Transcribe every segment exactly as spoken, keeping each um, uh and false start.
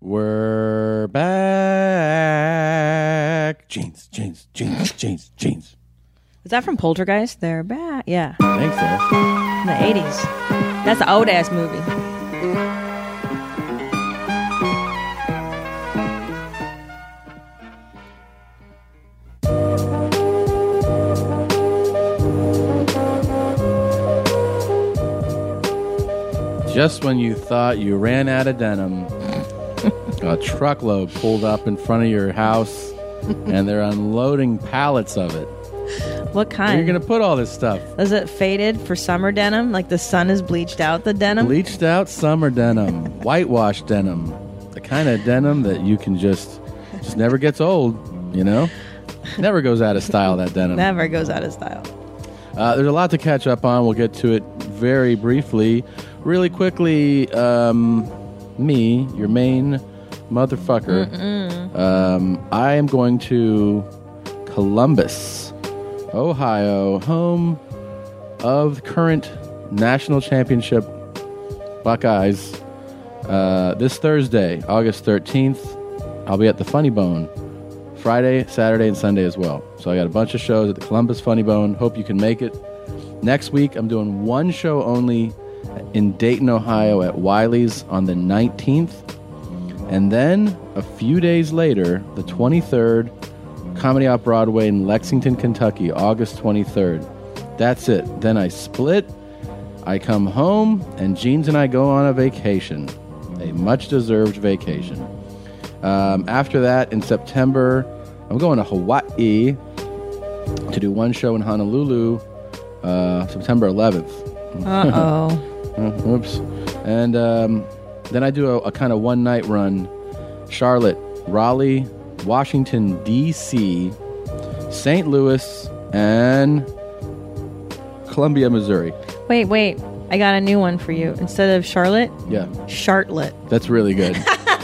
We're back. Jeans, jeans, jeans, jeans, jeans. Is that from Poltergeist? They're back. Yeah. I think so. In the eighties. That's an old ass movie. Just when you thought you ran out of denim, a truckload pulled up in front of your house, and they're unloading pallets of it. What kind? Where are you going to put all this stuff? Is it faded for summer denim? Like the sun has bleached out the denim? Bleached out summer denim, whitewashed denim, the kind of denim that you can just, just never gets old, you know? Never goes out of style, that denim. Never goes out of style. Uh, there's a lot to catch up on. We'll get to it very briefly. Really quickly, um, me, your main motherfucker, um, I am going to Columbus, Ohio, home of current national championship Buckeyes. Uh, this Thursday, August thirteenth, I'll be at the Funny Bone. Friday, Saturday, and Sunday as well. So I got a bunch of shows at the Columbus Funny Bone. Hope you can make it. Next week, I'm doing one show only in Dayton, Ohio at Wiley's on the nineteenth. And then a few days later, the twenty-third, Comedy Off Broadway in Lexington, Kentucky, August twenty-third. That's it. Then I split, I come home, and Jeans and I go on a vacation. A much-deserved vacation. Um, after that, in September, I'm going to Hawaii to do one show in Honolulu, uh, September eleventh. Uh-oh. Oops. And um, then I do a, a kind of one-night run. Charlotte, Raleigh, Washington, D C, Saint Louis, and Columbia, Missouri. Wait, wait. I got a new one for you. Instead of Charlotte, Yeah. Chartlet. That's really good.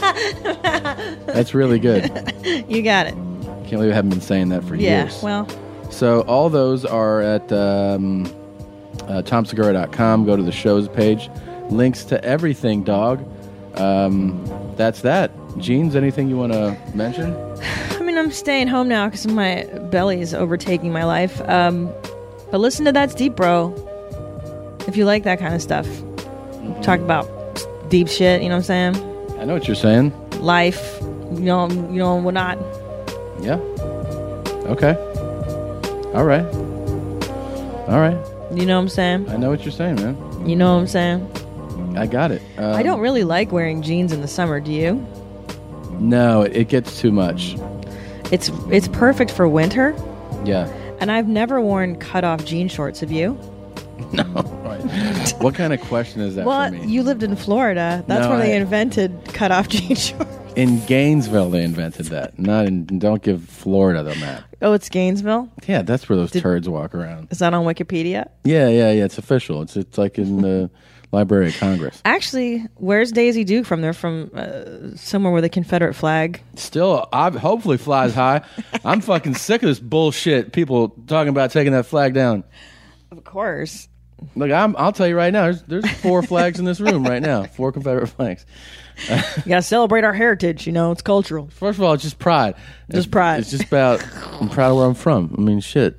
That's really good. You got it. Can't believe I haven't been saying that for Yeah, years. well, So all those are at um, uh, tom segura dot com. Go to the shows page. Links to everything, dog. Um, that's that. Jeans, anything you want to mention? I mean, I'm staying home now because my belly is overtaking my life. Um, but listen to That's Deep, bro. If you like that kind of stuff. Talk about deep shit, you know what I'm saying? I know what you're saying. Life, you know, you know, whatnot. Yeah. Okay. All right. All right. You know what I'm saying? I know what you're saying, man. You know what I'm saying? I got it. Um, I don't really like wearing jeans in the summer, do you? No, it, it gets too much. It's it's perfect for winter, Yeah. and I've never worn cut-off jean shorts, have you? No. Right. What kind of question is that Well, for me? you lived in Florida. That's No, where they I- invented cut-off jean shorts. In Gainesville, they invented that. Not in. Don't give Florida the map. Oh, it's Gainesville? Yeah, that's where those Did- turds walk around. Is that on Wikipedia? Yeah, yeah, yeah. It's official. It's it's like in the Library of Congress. Actually, where's Daisy Duke from? They're from uh, somewhere with a Confederate flag. Still, I hopefully flies high. I'm fucking sick of this bullshit. People talking about taking that flag down. Of course. Look, I'm, I'll tell you right now. There's, there's four flags in this room right now. Four Confederate flags. You gotta celebrate our heritage, you know, it's cultural. First of all, it's just pride. Just It's- pride. It's just about, I'm proud of where I'm from. I mean, shit.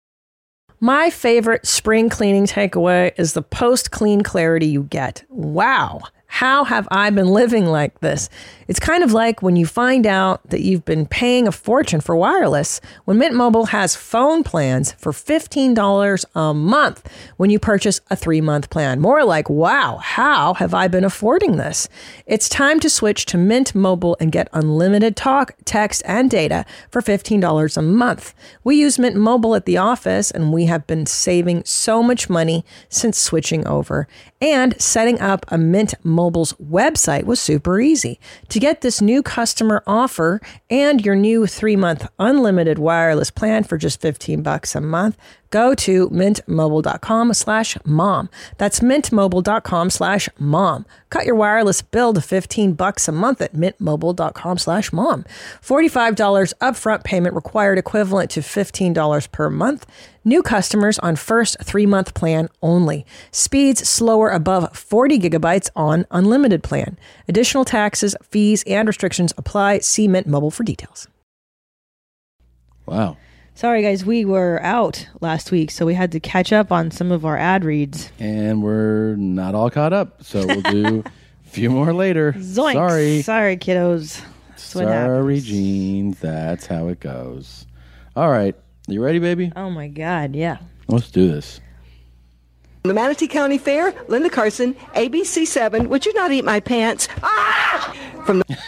My favorite spring cleaning takeaway is the post-clean clarity you get. Wow. How have I been living like this? It's kind of like when you find out that you've been paying a fortune for wireless when Mint Mobile has phone plans for fifteen dollars a month when you purchase a three-month plan. More like, wow, how have I been affording this? It's time to switch to Mint Mobile and get unlimited talk, text, and data for fifteen dollars a month. We use Mint Mobile at the office, and we have been saving so much money since switching over. And setting up a Mint Mobile's website was super easy. To get this new customer offer and your new three-month unlimited wireless plan for just fifteen bucks a month, go to mintmobile.com slash mom. That's mintmobile.com slash mom. Cut your wireless bill to fifteen bucks a month at mintmobile.com slash mom. forty-five dollars upfront payment required, equivalent to fifteen dollars per month. New customers on first three-month plan only. Speeds slower above forty gigabytes on unlimited plan. Additional taxes, fees, and restrictions apply. See Mint Mobile for details. Wow. Sorry, guys. We were out last week, so we had to catch up on some of our ad reads. And we're not all caught up, so we'll do a few more later. Zoinks. Sorry. Sorry, kiddos. That's what Sorry, happens. jeans. That's how it goes. All right. You ready, baby? Oh, my God. Yeah. Let's do this. The Manatee County Fair, Linda Carson, A B C seven, Would You Not Eat My Pants? Ah! From the...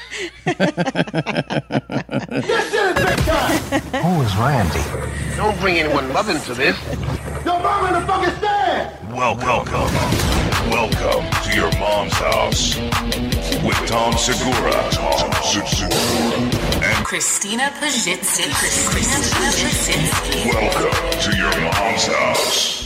Who is Randy? Don't bring anyone love into this. Your mom in the fucking stand! Welcome, welcome to your mom's house with Tom Segura, Tom Segura, and Christina Pajitsky. Christina Pajitsky. welcome to your mom's house.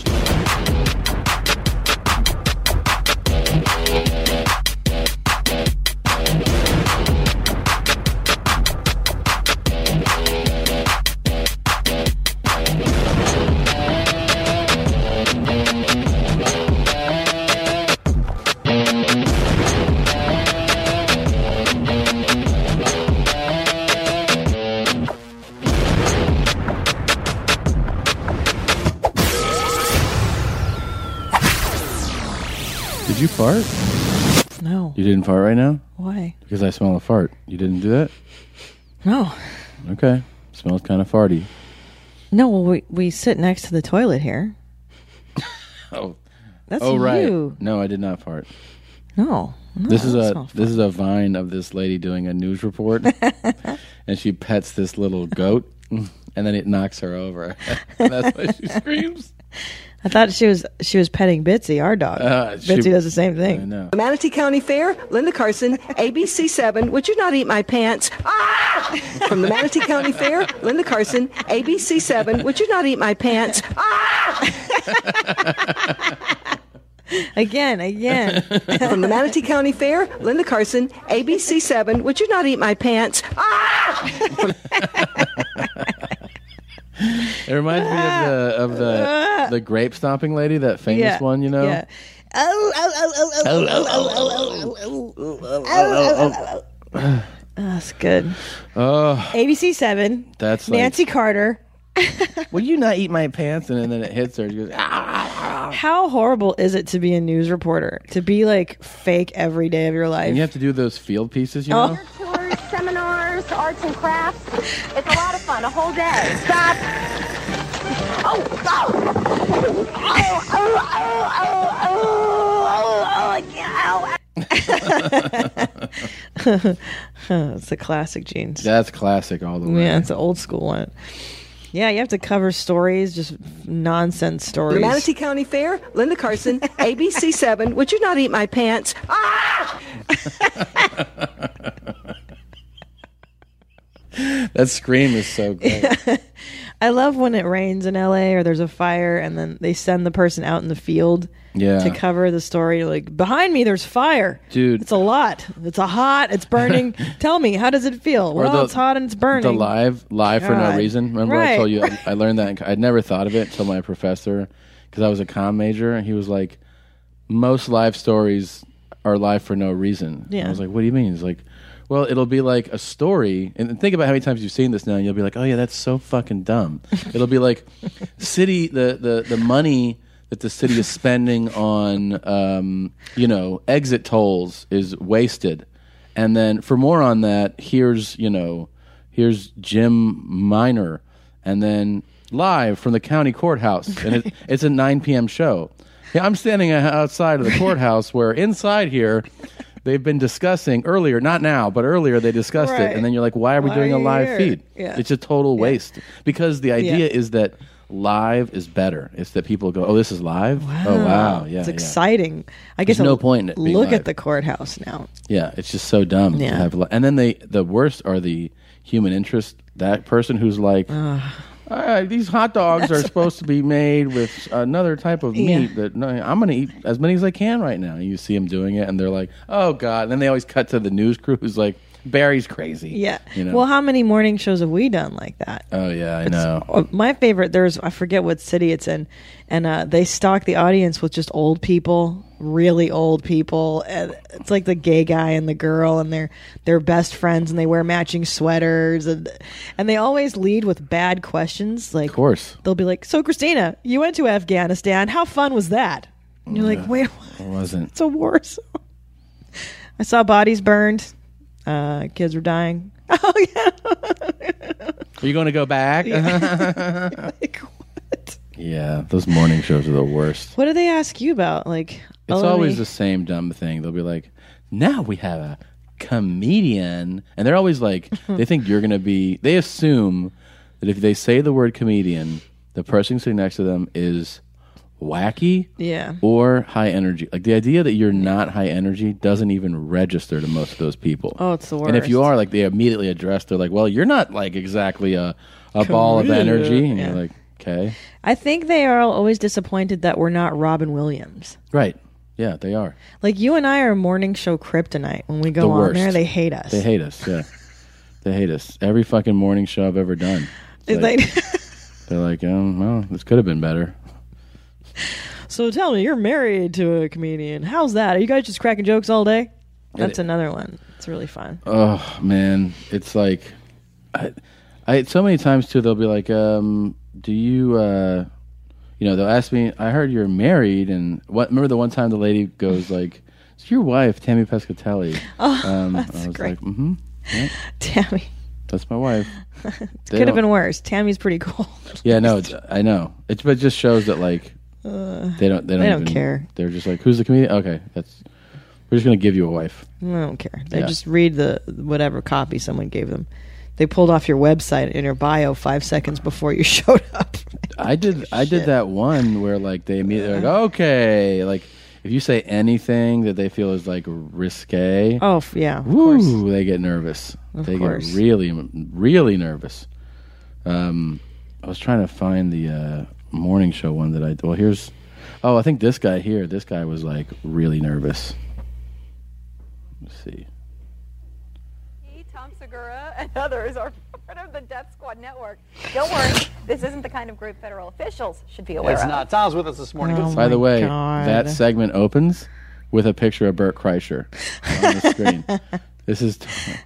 Did you fart? No. You didn't fart right now? Why? Because I smell a fart. You didn't do that? No. Okay. Smells kind of farty. No, well, we, we sit next to the toilet here. Oh. That's oh, right. you. No, I did not fart. No. no This is that a smells this fun. is a vine of this lady doing a news report, and she pets this little goat, and then it knocks her over. And that's why she screams. I thought she was she was petting Bitsy, our dog. Uh, she- Bitsy does the same I thing. know. The Manatee County Fair, Linda Carson, A B C seven, Would You Not Eat My Pants? Ah! From the Manatee County Fair, Linda Carson, A B C seven, Would You Not Eat My Pants? Ah! Again, again. From the Manatee County Fair, Linda Carson, A B C seven, Would You Not Eat My Pants? Ah! It reminds me of the of the the grape stomping lady, that famous Yeah, one, you know. yeah. Oh, oh, oh, oh, oh, oh, oh, oh, oh, oh, oh, oh, oh. That's good. Oh, A B C seven. that's like, Nancy Carter. will you not eat my pants? And then it hits her. She goes, ah. How horrible is it to be a news reporter? To be like fake every day of your life? And you have to do those field pieces, you Oh. know. Tours, seminars, arts and crafts. It's a lot of fun, a whole day. Stop. Oh, oh. Oh, oh, oh, oh, oh, oh, oh, ow. It's a classic, Jeans. That's classic all the way. Yeah, it's an old school one. Yeah, you have to cover stories, just nonsense The stories. Manatee County Fair, Linda Carson, A B C seven, Would You Not Eat My Pants? Ah! That scream is so great. I love when it rains in L A or there's a fire and then they send the person out in the field Yeah. to cover the story. Like, behind me, there's fire. Dude. It's a lot. It's a hot. It's burning. Tell me, how does it feel? Or Well, the- it's hot and it's burning. The live, live for no God. reason. Remember I Right. told you I, I learned that. I'd never thought of it until my professor, because I was a comm major, and he was like, most live stories are live for no reason. Yeah. I was like, what do you mean? He's like, well, it'll be like a story, and think about how many times you've seen this now, and you'll be like, oh yeah, that's so fucking dumb. It'll be like, city, the the the money that the city is spending on, um, you know, exit tolls is wasted. And then for more on that, here's, you know, here's Jim Minor. And then live from the county courthouse. And it, it's a nine p.m. show. Yeah, I'm standing outside of the courthouse where inside here, they've been discussing earlier, not now, but earlier they discussed Right. it. And then you're like, why are we Why doing are a you live here? feed? Yeah. It's a total waste. Because the idea Yeah. is that live is better. It's that people go, oh, this is live? Oh, wow. Yeah, it's yeah. exciting. I guess There's no I'll point in it being look live. at the courthouse now. Yeah, it's just so dumb Yeah. to have. Li- and then they, the worst are the human interest. That person who's like, all right, these hot dogs are supposed to be made with another type of Yeah. meat that no, I'm going to eat as many as I can right now. And you see them doing it, and they're like, oh god. And then they always cut to the news crew who's like, Barry's crazy. Yeah. You know? Well, how many morning shows have we done like that? Oh yeah, I know. Uh, My favorite, there's, I forget what city it's in, and uh, they stock the audience with just old people, really old people. And it's like the gay guy and the girl, and they're they're best friends, and they wear matching sweaters, and and they always lead with bad questions. Like, Of course. they'll be like, "So, Christina, you went to Afghanistan. How fun was that?" And you're like, "Wait, It wasn't. it's a war zone." I saw bodies burned. Uh, kids were dying. Oh yeah. Are you going to go back? Yeah. Like, what? Yeah, those morning shows are the worst. What do they ask you about? Like, It's oh, always they- the same dumb thing. They'll be like, now we have a comedian. And they're always like, they think you're going to be, they assume that if they say the word comedian, the person sitting next to them is wacky Yeah. or high energy. Like the idea that you're not high energy doesn't even register to most of those people. Oh, it's the And if you worst. are, like, they immediately address, they're like, well, you're not like exactly a, a ball of Comedian. energy. And Yeah. you're like, okay. I think they are always disappointed that we're not Robin Williams. Right. Yeah, they are. Like, you and I are morning show kryptonite. When we go The on worst. there, they hate us. They hate us, yeah. They hate us. Every fucking morning show I've ever done. It's like- like, They're like, oh, well, this could have been better. so tell me, you're married to a comedian. How's that? Are you guys just cracking jokes all day? That's It- another one. It's really fun. Oh, man. It's like, I, I so many times, too, they'll be like, um, do you, uh, you know, they'll ask me, I heard you're married. And what? Remember the one time the lady goes like, it's your wife, Tammy Pescatelli. Oh, um, that's I was great. like, mm-hmm. Yeah, Tammy. that's my wife. They Could have don't- been worse. Tammy's pretty cool. Yeah, no, it's, I know. It's, but it just shows that, like, Uh, they don't, they don't, they don't even, care. They're just like, who's the comedian? Okay, that's, we're just going to give you a wife. I don't care. They Yeah. just read the whatever copy someone gave them. They pulled off your website in your bio five seconds before you showed up. I did I did that one where like they immediately like, okay, like if you say anything that they feel is like risque, Oh, f- yeah, of woo, course. they get nervous. Of they course. get really really nervous. Um, I was trying to find the uh, morning show one that I well here's oh I think this guy here this guy was like really nervous. Let's see. Tom Segura and others are part of the Death Squad network. Don't worry, this isn't the kind of group federal officials should be aware It's of. not. Tom's with us this morning. Oh, By the my way, God. that segment opens with a picture of Bert Kreischer on the screen. This is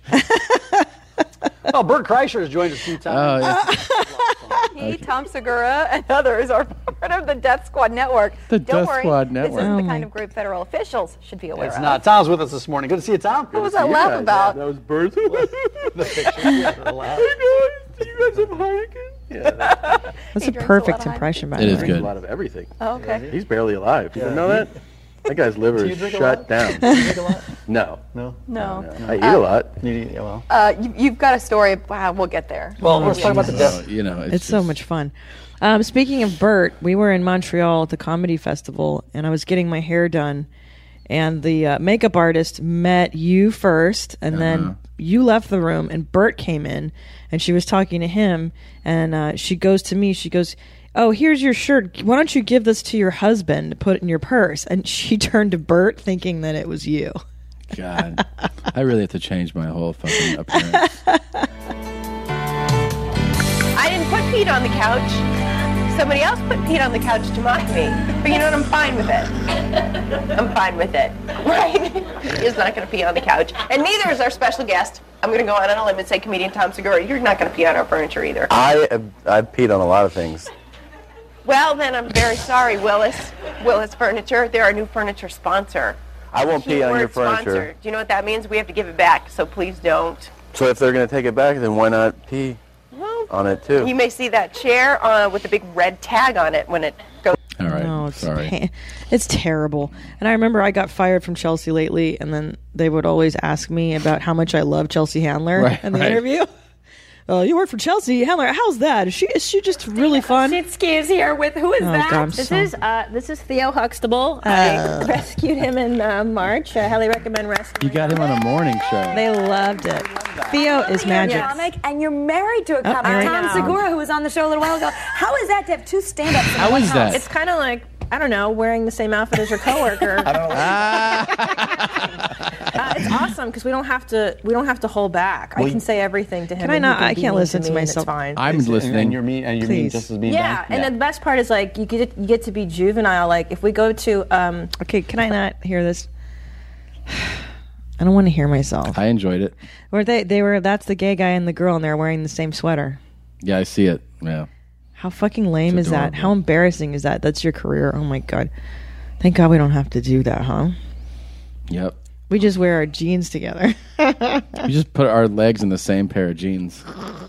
Oh, Bert Kreischer has joined us a few times. oh, yeah. He, Tom Segura, and others are part of the Death Squad network. The Don't Death worry, Squad this network. isn't Oh, the my- kind of group federal officials should be aware It's of. not. Tom's with us this morning. Good to see you, Tom. What was that laugh about? That was Bert. The picture. Yeah, the laugh. You guys have Heineken? That's He a drinks a perfect lot of impression, by It the is way. good. A lot of everything. Oh, okay. He's barely alive. You didn't know that? That guy's liver you is drink a shut lot? down. You drink a lot? No. No. No. I eat a lot. You, yeah, well. Uh, you, you've got a story. Wow, we'll get there. Well, let's talk about the death. Oh, you know, it's, It's so just- much fun. Um, speaking of Bert, we were in Montreal at the comedy festival, and I was getting my hair done, and the uh, makeup artist met you first, and Uh-huh. then you left the room, and Bert came in, and she was talking to him, and uh, she goes to me, she goes, "Oh, here's your shirt. Why don't you give this to your husband to put it in your purse?" And she turned to Bert, thinking that it was you. God, I really have to change my whole fucking appearance. I didn't put Pete on the couch. Somebody else put Pete on the couch to mock me. But you know what? I'm fine with it. I'm fine with it. Right? He's not going to pee on the couch. And neither is our special guest. I'm going to go out on a limb and say, comedian Tom Segura, you're not going to pee on our furniture either. I I've peed on a lot of things. Well, then I'm very sorry, Willis. Willis Furniture. They're our new furniture sponsor. I won't pee on Keyword your furniture. Sponsor. Do you know what that means? We have to give it back, so please don't. So if they're going to take it back, then why not pee Well, on it too? you may see that chair uh, with the big red tag on it when it goes. All right, No, it's sorry. pa- it's terrible. And I remember I got fired from Chelsea lately, and then they would always ask me about how much I love Chelsea Handler Right, in the right. interview. Uh, you work for Chelsea Handler. How's that? Is she is she just really fun? Sitski is here with who is Oh, that? God, I'm this so- is uh, this is Theo Huxtable. I rescued him in uh, March. I highly recommend rescuing. You got him on a morning show. They loved it. Theo is magic. Comic, and you're married to a Oh, comic, I Tom know. Segura, who was on the show a little while ago. How is that to have two stand-ups in How one is house? that? It's kind of like, I don't know, wearing the same outfit as your coworker. Uh, it's awesome because we don't have to. We don't have to hold back. Well, I can say everything to him. Can I and he not- can I be can't mean listen to me, and myself. It's fine. I'm listening. And you're mean, and you're mean Please. just as mean Yeah, back? and then the best part is like you get you get to be juvenile. Like if we go to um, Okay, can I not hear this? I don't want to hear myself. I enjoyed it. Were they? They were. That's the gay guy and the girl, and they're wearing the same sweater. Yeah, I see it. Yeah. How fucking lame It's is that? adorable. How embarrassing is that? That's your career. Oh my god. Thank God we don't have to do that, huh? Yep. We just wear our jeans together. We just put our legs in the same pair of jeans.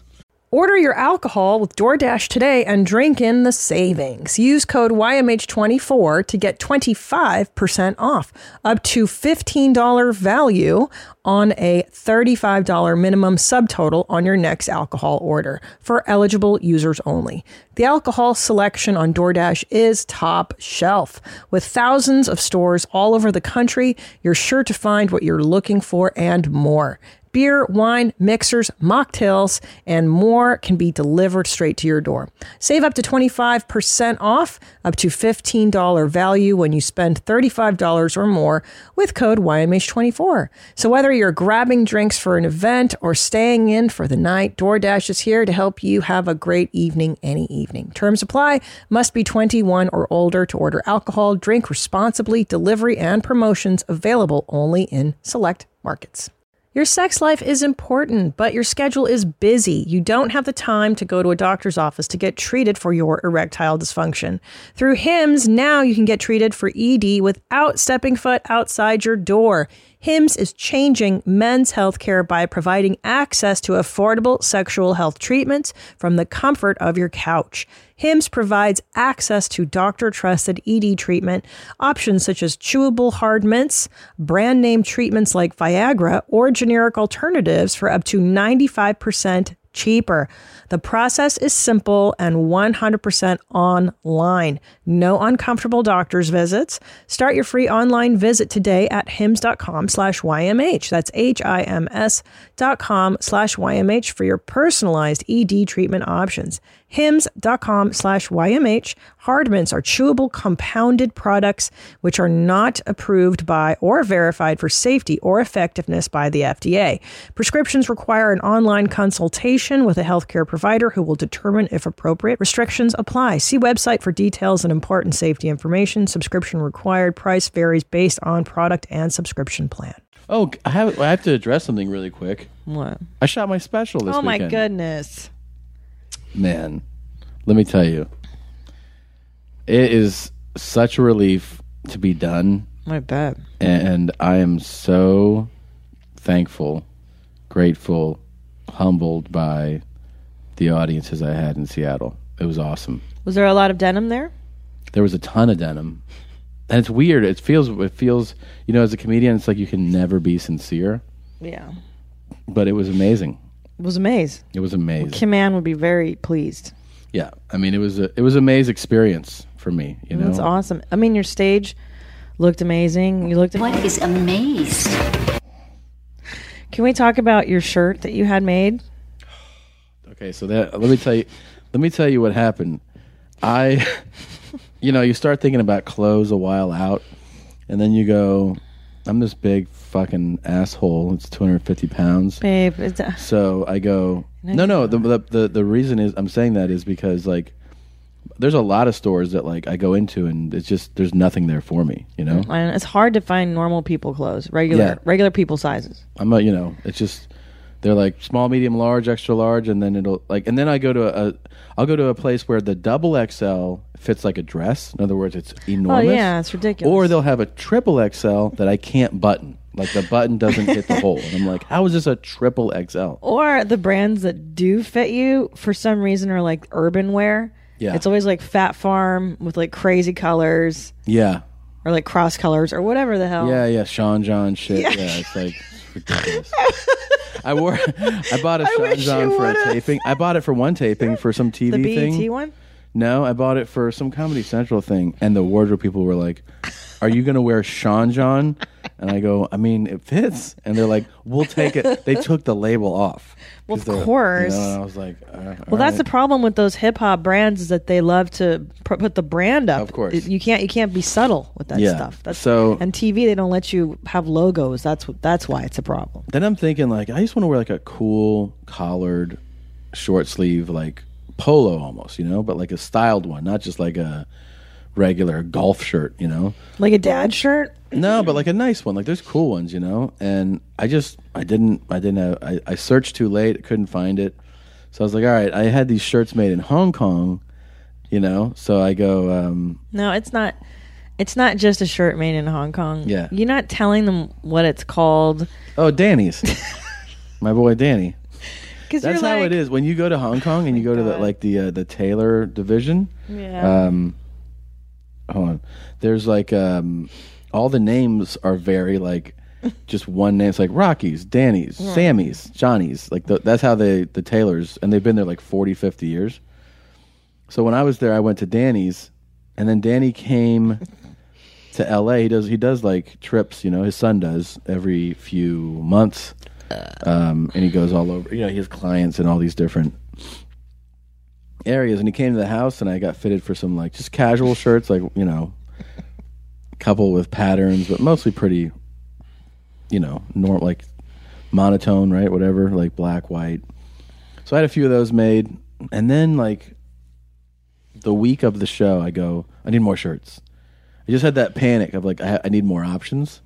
Order your alcohol with DoorDash today and drink in the savings. Use code Y M H twenty-four to get twenty-five percent off, up to fifteen dollars value on a thirty-five dollars minimum subtotal on your next alcohol order for eligible users only. The alcohol selection on DoorDash is top shelf. With thousands of stores all over the country, you're sure to find what you're looking for and more. Beer, wine, mixers, mocktails, and more can be delivered straight to your door. Save up to twenty-five percent off, up to fifteen dollars value when you spend thirty-five dollars or more with code Y M H twenty-four. So whether you're grabbing drinks for an event or staying in for the night, DoorDash is here to help you have a great evening any evening. Terms apply. Must be twenty-one or older to order alcohol. Drink responsibly. Delivery and promotions available only in select markets. Your sex life is important, but your schedule is busy. You don't have the time to go to a doctor's office to get treated for your erectile dysfunction. Through Hims, now you can get treated for E D without stepping foot outside your door. Hims is changing men's healthcare by providing access to affordable sexual health treatments from the comfort of your couch. Hims provides access to doctor-trusted E D treatment options such as chewable hard mints, brand name treatments like Viagra, or generic alternatives for up to ninety-five percent cheaper. The process is simple and one hundred percent online. No uncomfortable doctor's visits. Start your free online visit today at hims.com slash YMH. That's H-I-M-S dot com slash YMH for your personalized E D treatment options. Hims.com slash YMH. Hard mints are chewable compounded products which are not approved by or verified for safety or effectiveness by the F D A. Prescriptions require an online consultation with a healthcare provider who will determine if appropriate. Restrictions apply. See website for details and important safety information. Subscription required. Price varies based on product and subscription plan. Oh, I have, I have to address something really quick. What? I shot my special this Oh my weekend. goodness. Man, let me tell you, it is such a relief to be done. I bet. And I am so thankful, grateful, humbled by the audiences I had in Seattle. It was awesome. Was there a lot of denim there? There was a ton of denim. And it's weird. It feels, it feels, you know, as a comedian, it's like you can never be sincere. Yeah. But it was amazing. It was amazing. It was amazing. Kim Ann would be very pleased. Yeah. I mean, it was a, it was an amazing experience for me, you know. That's awesome. I mean, your stage looked amazing. You looked What is amazed? Can we talk about your shirt that you had made? Okay, so that let me tell you let me tell you what happened. I you know, you start thinking about clothes a while out, and then you go, I'm this big fucking asshole. It's two hundred fifty pounds. Babe, it's a- So I go, no, no, the, the the the reason is I'm saying that is because like there's a lot of stores that like I go into and it's just there's nothing there for me, you know? And it's hard to find normal people clothes, regular Yeah. regular people sizes. I'm a, you know, it's just they're like small, medium, large, extra large, and then it'll like, and then I go to a, I'll go to a place where the double X L fits like a dress. In other words, it's enormous. Oh yeah, it's ridiculous. Or they'll have a triple X L that I can't button, like the button doesn't hit the hole. And I'm like, how is this a triple X L? Or the brands that do fit you for some reason are like urban wear. Yeah. It's always like Fat Farm with like crazy colors Yeah, or like cross colors or whatever the hell. yeah, yeah. Sean John shit. Yeah. Yeah, it's like ridiculous. I wore, I bought a I Sean wish John you for a would've. taping. I bought it for one taping for some T V The B E T thing. one? No, I bought it for some Comedy Central thing, and the wardrobe people were like, "Are you going to wear Sean John?" And I go, "I mean, it fits." And they're like, "We'll take it." They took the label off. Well, of 'Cause they're- course. You know, and I was like, uh, Well, all that's right. the problem with those hip hop brands is that they love to pr- put the brand up. Of course. It- you can't you can't be subtle with that Yeah. stuff. That's, So- and T V they don't let you have logos. That's what that's why it's a problem. Then I'm thinking, like, I just want to wear like a cool collared, short sleeve, like polo almost, you know, but like a styled one, not just like a regular golf shirt, you know. Like a dad shirt. No, but like a nice one. Like there's cool ones, you know. And I just I didn't I didn't have, I, I searched too late, couldn't find it. So I was like, all right, I had these shirts made in Hong Kong, you know. So I go, um, No, it's not. It's not just a shirt made in Hong Kong. Yeah. You're not telling them what it's called. oh, Danny's, my boy Danny. 'Cause That's you're how like- it is when you go to Hong Kong and you go to the like the uh, the tailor division. Yeah. Um, hold on. There's like um, all the names are very like just one name. It's like Rocky's, Danny's, Yeah. Sammy's, Johnny's. Like the, that's how they the tailors, and they've been there like forty, fifty years. So when I was there, I went to Danny's, and then Danny came to L A. He does he does like trips. You know, his son does every few months. Um, and he goes all over. You know, he has clients in all these different areas. And he came to the house, and I got fitted for some like just casual shirts, like you know, couple with patterns, but mostly pretty, you know, normal like monotone, right? Whatever, like black, white. So I had a few of those made, and then like the week of the show, I go, I need more shirts. I just had that panic of like I, ha- I need more options.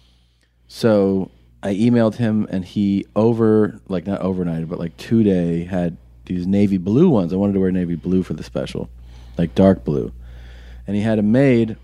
So I emailed him, and he over like not overnighted, but like two day had these navy blue ones. I wanted to wear navy blue for the special, like dark blue, and he had them made.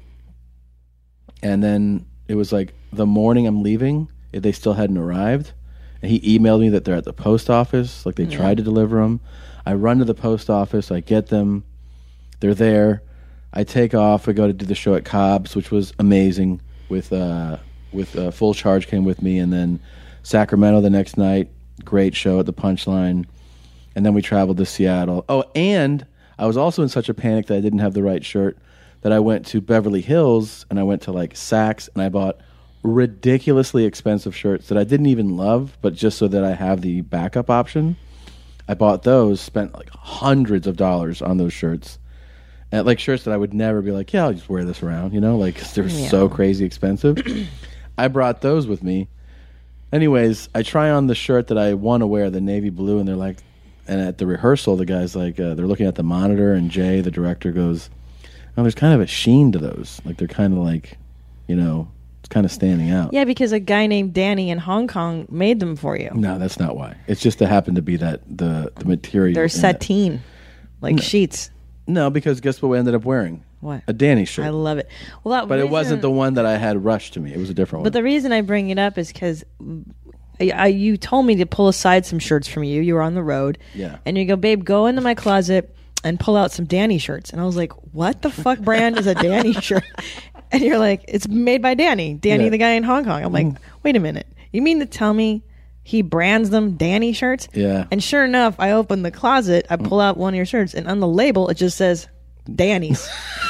And then it was like the morning I'm leaving, they still hadn't arrived, and he emailed me that they're at the post office. Like they Yeah. tried to deliver them. I run to the post office. I get them. They're there. I take off. I go to do the show at Cobb's, which was amazing. With uh, with uh, Full Charge came with me, and then Sacramento the next night. Great show at the Punchline, and then we traveled to Seattle. Oh, and I was also in such a panic that I didn't have the right shirt that I went to Beverly Hills, and I went to like Saks, and I bought ridiculously expensive shirts that I didn't even love, but just so that I have the backup option. I bought those, spent like hundreds of dollars on those shirts. And like shirts that I would never be like, yeah, I'll just wear this around, you know, like 'cause they're Yeah. so crazy expensive. I brought those with me. Anyways, I try on the shirt that I want to wear, the navy blue, and they're like, and at the rehearsal, the guy's like, uh, they're looking at the monitor, and Jay, the director, goes, oh, there's kind of a sheen to those. Like they're kind of like, you know, it's kind of standing out. Yeah, because a guy named Danny in Hong Kong made them for you. No, that's not why. It's just to happen to be that the the material. They're in that. sateen, like No. sheets. No, because guess what we ended up wearing? What? A Danny shirt. I love it. Well, that but it reason- wasn't the one that I had rushed to me. It was a different But one. the reason I bring it up is because I, I, you told me to pull aside some shirts from you. You were on the road. Yeah. And you go, babe, go into my closet and pull out some Danny shirts. And I was like, what the fuck brand is a Danny shirt? And you're like, it's made by Danny. Danny, Yeah. the guy in Hong Kong. I'm like, wait a minute. You mean to tell me he brands them Danny shirts? Yeah. And sure enough, I open the closet, I pull out one of your shirts, and on the label, it just says Danny's.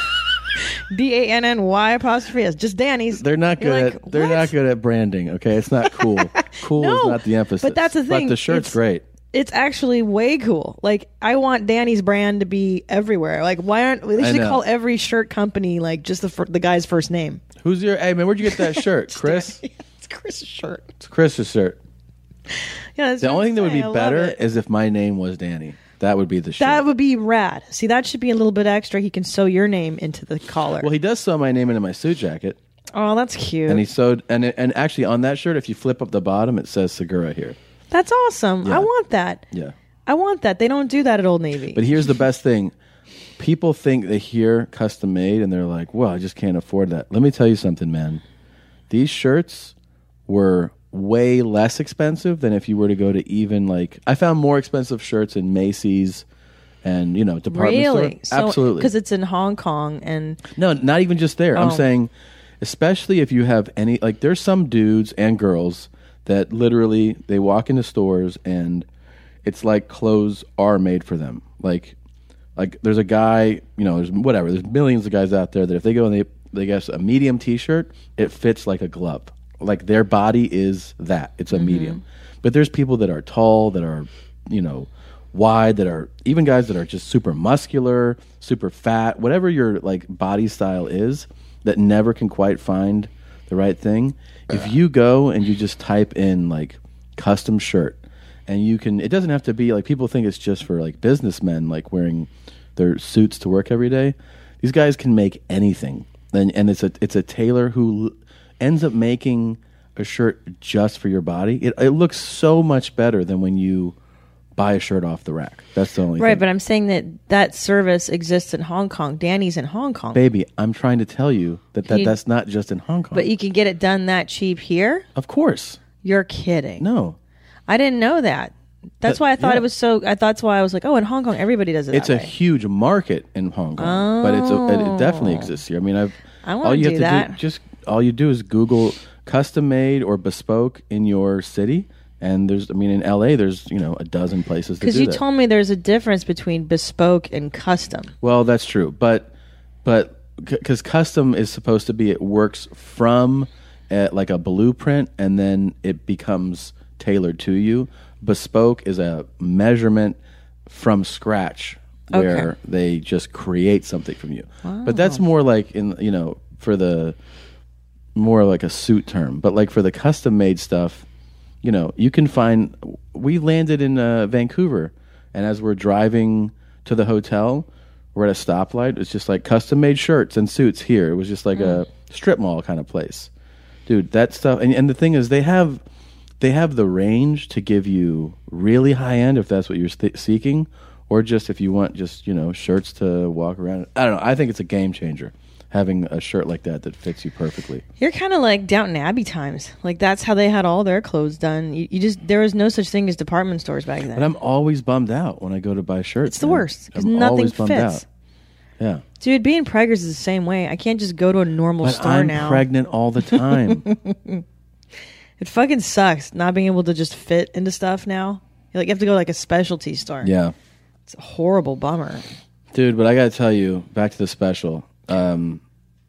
D A N N Y apostrophe S. Just Danny's. They're not You're good like, at they're not good at branding, okay? It's not cool. Cool No, is not the emphasis. but that's the thing. But the shirt's It's- great. It's actually way cool. Like, I want Danny's brand to be everywhere. Like, why aren't they I should know. call every shirt company like just the fir- the guy's first name? Who's your hey man, where'd you get that shirt? Chris? It's Chris's shirt. It's Chris's shirt. Yeah, that's The what only I'm thing that would saying. be I love better it. is if my name was Danny. That would be the shirt. That would be rad. See, that should be a little bit extra. He can sew your name into the collar. Well, he does sew my name into my suit jacket. Oh, that's cute. And he sewed and it, and actually on that shirt, if you flip up the bottom, it says Segura here. That's awesome. Yeah. I want that. Yeah. I want that. They don't do that at Old Navy. But here's the best thing. People think they hear custom made and they're like, well, I just can't afford that. Let me tell you something, man. These shirts were way less expensive than if you were to go to even like, I found more expensive shirts in Macy's and, you know, department Really? store. Absolutely. Because it's in Hong Kong and No, not even just there. I'm Oh. saying, especially if you have any, like, there's some dudes and girls that literally they walk into stores and it's like clothes are made for them. Like, Like there's a guy, you know, there's whatever. There's millions of guys out there that if they go and they they get a medium T-shirt, it fits like a glove. Like their body is that. It's a Mm-hmm. medium. But there's people that are tall, that are, you know, wide, that are even guys that are just super muscular, super fat, whatever your like body style is, that never can quite find the right thing. If you go and you just type in like custom shirt, and you can, it doesn't have to be like, people think it's just for like businessmen like wearing their suits to work every day. These guys can make anything, and and it's a it's a tailor who l- ends up making a shirt just for your body. It it looks so much better than when you buy a shirt off the rack. That's the only Right, thing. but I'm saying that that service exists in Hong Kong. Danny's in Hong Kong. Baby, I'm trying to tell you that, that You- that's not just in Hong Kong. But you can get it done that cheap here? Of course. You're kidding. No. I didn't know that. That's That- why I thought yeah. it was so. I thought that's why I was like, oh, in Hong Kong, everybody does it. It's that a way. huge market in Hong Kong, but it's a, it, it definitely Oh. exists here. I mean, I've I wanna all you do have to that. do just all you do is Google custom made or bespoke in your city, and there's I mean in L A there's you know a dozen places to do Because you that. told me there's a difference between bespoke and custom. Well, that's true, but but because custom is supposed to be it works from uh like a blueprint and then it becomes tailored to you. Bespoke is a measurement from scratch where Okay. they just create something from you. But that's more like in you know for the more like a suit term. But like for the custom made stuff, you know, you can find. We landed in uh, Vancouver, and as we're driving to the hotel, we're at a stoplight. It's just like custom made shirts and suits here. It was just like a strip mall kind of place, dude. That stuff. And, and the thing is, they have they have the range to give you really high end if that's what you're st- seeking, or just if you want just you know shirts to walk around. I don't know. I think it's a game changer having a shirt like that that fits you perfectly. You're kind of like Downton Abbey times. Like that's how they had all their clothes done. You, you just there was no such thing as department stores back then. But I'm always bummed out when I go to buy shirts. It's the man. worst because I'm nothing always bummed fits. out. Yeah. Dude, being preggers is the same way. I can't just go to a normal But store I'm now. pregnant all the time. It fucking sucks not being able to just fit into stuff now. You like you have to go to like a specialty store. Yeah. It's a horrible bummer. Dude, but I got to tell you, back to the special. Um,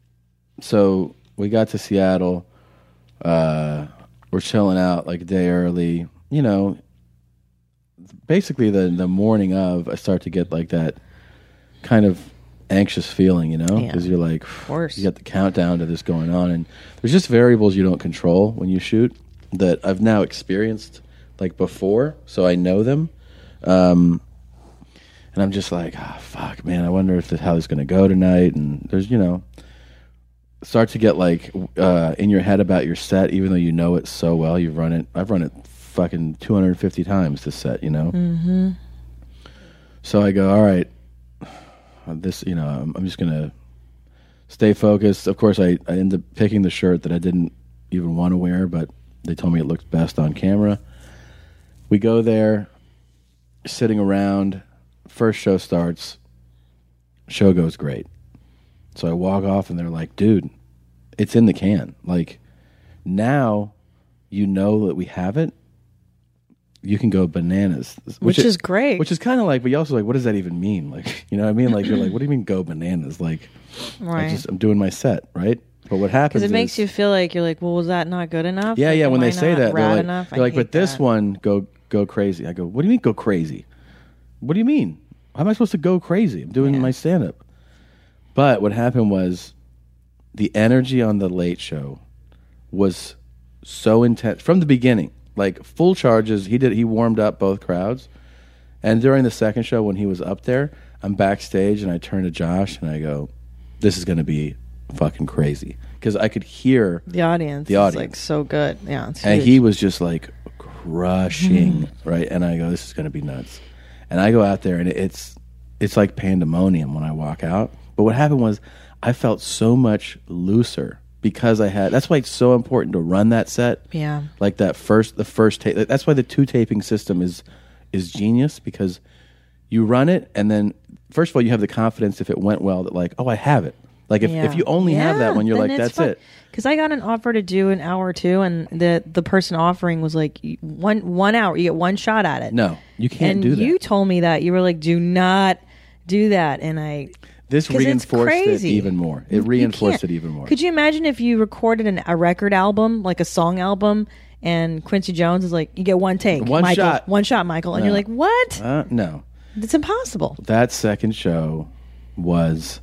so we got to Seattle. Uh, we're chilling out like a day early. You know, basically the, the morning of, I start to get like that kind of anxious feeling, you know? Yeah. Because you're like, Of course. you got the countdown to this going on. And there's just variables you don't control when you shoot that I've now experienced like before. So I know them. Um, and I'm just like, ah, fuck, man. I wonder if this, how this is going to go tonight. And there's, you know, start to get like uh, in your head about your set, even though you know it so well. You've run it. I've run it fucking two hundred fifty times this set, you know. Mm-hmm. So I go, all right, this, you know, I'm, I'm just gonna stay focused. Of course, I I ended up picking the shirt that I didn't even want to wear, but they told me it looked best on camera. We go there, sitting around. First show starts. Show goes great. So I walk off and they're like, dude, it's in the can. Like, now you know that we have it. You can go bananas. Which is great. Which is kind of like, but you also like, what does that even mean? Like, you know what I mean? Like, you're like, what do you mean go bananas? Like, I Right. just, I'm doing my set, right? But what happens Because it makes is, you feel like you're like, well, was that not good enough? yeah, Like, yeah. am When I they say not that, they're rad like, enough? I they're like, hate but this that. one, go go crazy. I go, what do you mean go crazy? What do you mean? How am I supposed to go crazy? I'm doing my stand up. But what happened was the energy on the late show was so intense from the beginning. Like full charges. He did he warmed up both crowds. And during the second show when he was up there, I'm backstage and I turn to Josh and I go, this is going to be fucking crazy. Because I could hear The audience. The is, audience. like so good. Yeah, it's and huge. he was just like crushing, Mhm. right? And I go, this is going to be nuts. And I go out there and it's it's like pandemonium when I walk out. But what happened was I felt so much looser because I had, that's why it's so important to run that set. Yeah. Like that first, the first tape. That's why the two taping system is is genius, because you run it and then first of all you have the confidence if it went well that like, oh, I have it. Like if, if you only have that one, you're like, that's it. Because I got an offer to do an hour or two, and the the person offering was like one one hour, you get one shot at it. No, you can't and do that. you told me that you were like, do not do that, and I. This 'cause it's reinforced it crazy. even more. It You reinforced can't- it even more. Could you imagine if you recorded an, a record album, like a song album, and Quincy Jones is like, you get one take, One Michael, shot. one shot, Michael, and No. you're like, what? Uh, no. It's impossible. That second show was,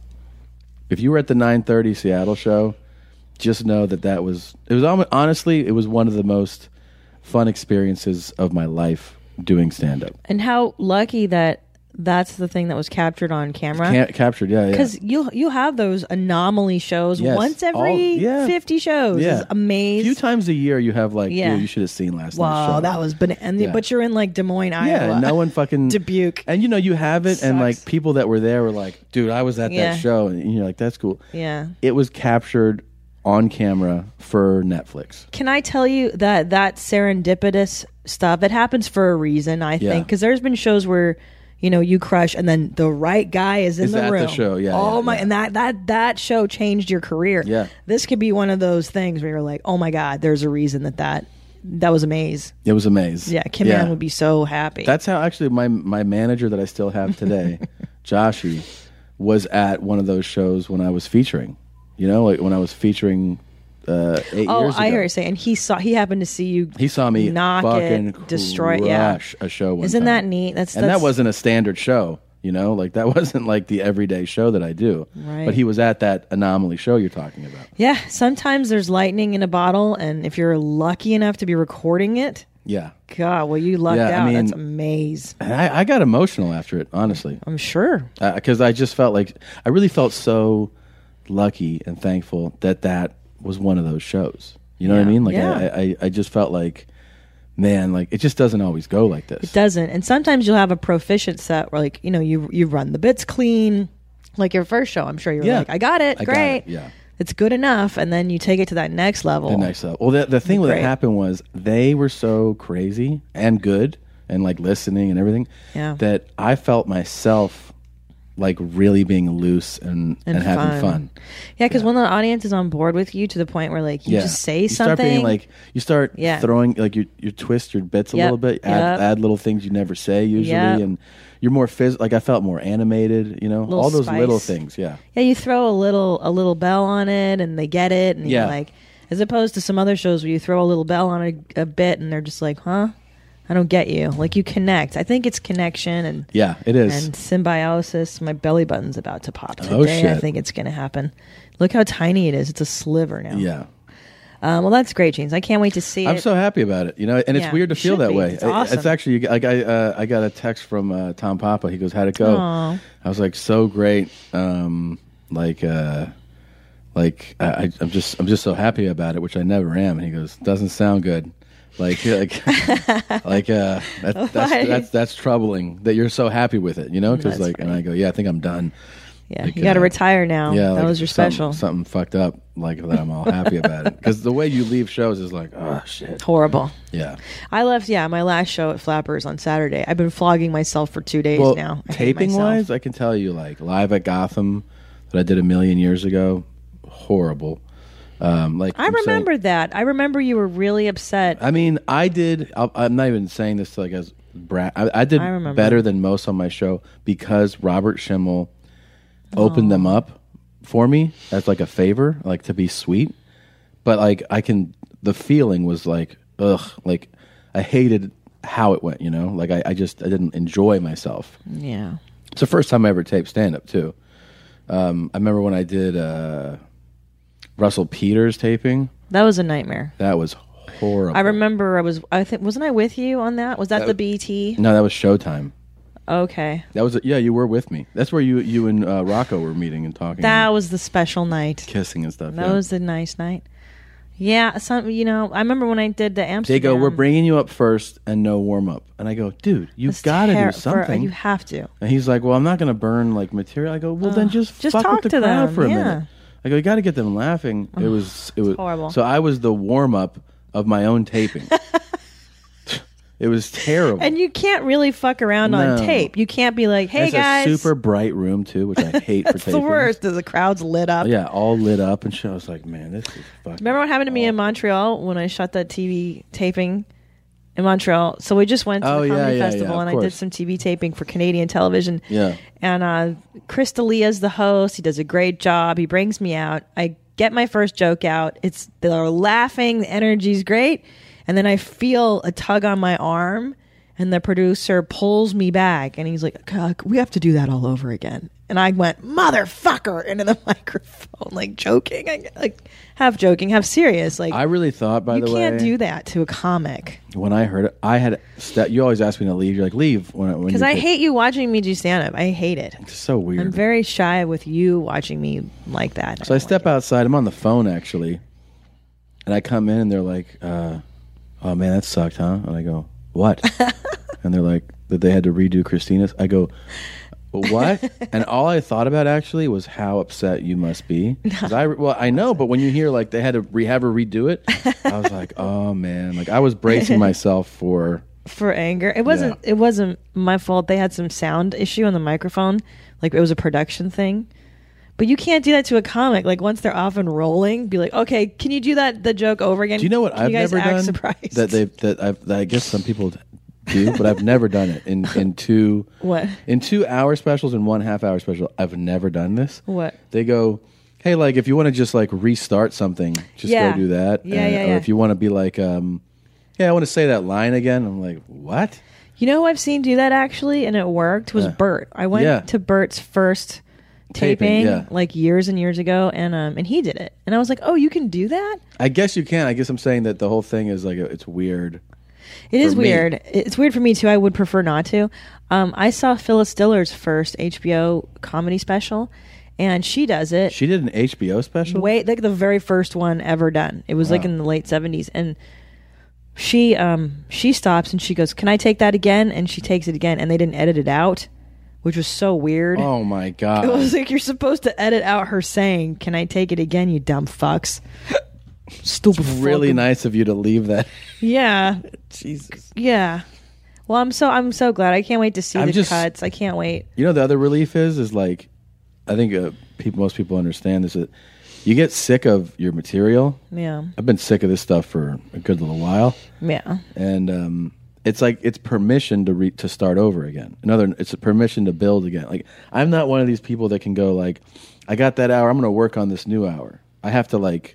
if you were at the nine thirty Seattle show, just know that that was, it was almo- honestly, it was one of the most fun experiences of my life doing stand-up. And how lucky that that's the thing that was captured on camera. Ca- captured, yeah, yeah. Because you you have those anomaly shows Yes, once every all- yeah. fifty shows. Yeah. Is amazing. A few times a year you have like, Yeah. yeah. you should have seen last night's Wow, show. that was bana- and Yeah. But you're in like Des Moines, Iowa. Yeah, and no one fucking Dubuque. And you know, you have it, and Sucks. like people that were there were like, "Dude, I was at Yeah. that show," and you're like, "That's cool." Yeah. It was captured on camera for Netflix. Can I tell you that that serendipitous stuff, it happens for a reason, I Yeah. think. Because there's been shows where, you know, you crush and then the right guy is in Is the at the room. show, yeah, Oh yeah, my, yeah. and that, that, that show changed your career. Yeah. This could be one of those things where you're like, oh my God, there's a reason that that, that was a maze. It was a maze. Yeah. Kim Ann would be so happy. That's how actually my my manager that I still have today, Joshy, was at one of those shows when I was featuring. You know, like when I was featuring uh, eight oh, years ago. I heard you say, and he saw, he happened to see you. He saw me knock fucking it, destroy it. Yeah. crush a show one Isn't time. that neat? That's, and that's, that wasn't a standard show, you know, like that wasn't like the everyday show that I do. Right. But he was at that anomaly show you're talking about. Yeah, sometimes there's lightning in a bottle, and if you're lucky enough to be recording it, Yeah. God, well, you lucked Yeah, I out. mean- That's amazing. And I, I got emotional after it, honestly. I'm sure. Because I just felt like, I really felt so lucky and thankful that that was one of those shows. You know what I Yeah. mean? Like, Yeah. I, I, I just felt like, man, like, it just doesn't always go like this. It doesn't. And sometimes you'll have a proficient set where, like, you know, you you run the bits clean. Like your first show, I'm sure you were Yeah. like, I got it. I got Great. it, yeah. It's good enough. And then you take it to that next level. The next level. Well, the, the thing that Great. happened was they were so crazy and good and like listening and everything Yeah. that I felt myself like really being loose and, and, And having fun. fun. Yeah, because when the audience is on board with you to the point where, like, you yeah. just say you something. start being like, you start Yeah. throwing, like, you, you twist your bits a Yep, little bit, add, yep. add little things you never say usually. Yep. And you're more phys- like, I felt more animated, you know, Little all those spice. little things. Yeah. Yeah, you throw a little a little bell on it, and they get it, and Yeah. you're like, as opposed to some other shows where you throw a little bell on a, a bit, and they're just like, huh, I don't get you. Like, you connect. I think it's connection and Yeah, it is. and symbiosis. My belly button's about to pop today. Oh, I shit. think it's going to happen. Look how tiny it is. It's a sliver now. Yeah. Um, well, that's great, Jeans. I can't wait to see I'm it. so happy about it, you know, and it's Yeah, weird to you feel should that be. way. It's I- awesome. actually like I uh, I got a text from uh, Tom Papa. He goes, "How'd it go?" Aw. I was like, "So great." Um, like, uh, like I, I- I'm just I'm just so happy about it, which I never am. And he goes, "Doesn't sound good." Like, like, like, uh, that, that's, Why? that's that's troubling that you're so happy with it, you know? Because That's like, and I go, "Yeah, I think I'm done." Yeah, Like, you got to uh, retire now. Yeah, that like was your something- special. Something fucked up, like that. I'm all happy about it because the way you leave shows is like, oh shit, Horrible. yeah. I left, yeah, my last show at Flappers on Saturday. I've been flogging myself for two days Well, now. I hate taping myself. wise, I can tell you, like live at Gotham that I did a million years ago, horrible. Um, like I I'm saying- remember that. I remember you were really upset. I mean, I did. I'll, I'm not even saying this like as bra- I, I did I remember. better than most on my show because Robert Schimmel opened them up for me as like a favor, like to be sweet. But like I can, the feeling was like, ugh, like I hated how it went. You know, like I, I just I didn't enjoy myself. Yeah. It's the first time I ever taped stand up too. Um, I remember when I did uh, Russell Peters taping. That was a nightmare. That was horrible. I remember I was, I think, wasn't I with you on that? Was that, That- the B E T? No, that was Showtime. Okay. That was yeah. You were with me. That's where you you and uh, Rocco were meeting and talking, That and was the special night. kissing and stuff. That yeah. was the nice night. Yeah, some, you know, I remember when I did the They Amsterdam. go, we're bringing you up first and no warm up, and I go, dude, you've That's got to ter- do for- something. you have to. And he's like, well, I'm not going to burn like material. I go, well, then Ugh. just Just fuck talk with the to crowd them, for a yeah. minute. I go, you got to get them laughing. It Ugh, was it was horrible. So I was the warm up of my own taping. It was terrible. And you can't really fuck around on No. tape. You can't be like, hey, it's guys. a super bright room too, which I hate for That's taping. the worst. The crowd's lit up. Yeah, all lit up and shit. I was like, man, this is fucking. Remember what happened to me in Montreal when I shot that T V taping? in Montreal. So we just went to Oh, the yeah, comedy yeah, festival, yeah, and of I did course. some T V taping for Canadian television. Yeah. And uh, Chris D'Elia's the host. He does a great job. He brings me out. I get my first joke out. It's they're laughing. The energy's great, and then I feel a tug on my arm, and the producer pulls me back, and he's like, "God, we have to do that all over again." And I went, "Motherfucker," into the microphone, like joking, I, like half joking, half serious. Like I really thought, by you the way, can't do that to a comic. when I heard it, I had st- you always ask me to leave. You're like, leave when when Because you I take- hate you watching me do stand up. I hate it. It's so weird. I'm very shy with you watching me like that. So I step outside. I'm on the phone actually, and I come in and they're like, uh, "Oh man, that sucked, huh?" And I go, "What?" And they're like, "That they had to redo Christina's." I go, "What?" And all I thought about actually was how upset you must be. 'Cause I well, I know, but when you hear like they had to re- have her redo it, I was like, "Oh man!" Like I was bracing myself for. For anger. It wasn't it wasn't my fault. They had some sound issue on the microphone. Like it was a production thing. But you can't do that to a comic. Like once they're off and rolling, be like, "Okay, can you do that the joke over again?" Do you know what Can I've you guys never act done? surprised? That they that I've that I guess some people do, but I've never done it in in two What? in two hour specials and one half hour special. I've never done this. What? They go, hey, like if you want to just like restart something, just Yeah. go do that. Yeah, And- yeah, Or yeah. if you want to be like, um, yeah, I want to say that line again. I'm like, what? You know who I've seen do that actually and it worked was Yeah. Bert. I went Yeah. to Bert's first Taping, taping, yeah. like years and years ago and um and he did it. And I was like, "Oh, you can do that?" I guess you can. I guess I'm saying that the whole thing is like it's weird. It is for me. weird. It's weird for me too. I would prefer not to. Um, I saw Phyllis Diller's first H B O comedy special, and she does it. She did an H B O special. Way like the very first one ever done. It was like Wow. in the late seventies, and she um she stops and she goes, "Can I take that again?" And she takes it again, and they didn't edit it out, which was so weird. Oh my god! It was like you're supposed to edit out her saying, "Can I take it again, you dumb fucks." Stupid. Really fucking- nice of you to leave that. Yeah. Jesus. Yeah. Well, I'm so I'm so glad. I can't wait to see I'm the just- cuts. I can't wait. You know, the other relief is is like, I think uh, people, most people understand this. That you get sick of your material. Yeah. I've been sick of this stuff for a good little while. Yeah. And um, it's like it's permission to re- to start over again. Another, it's a permission to build again. Like I'm not one of these people that can go like, I got that hour. I'm going to work on this new hour. I have to like,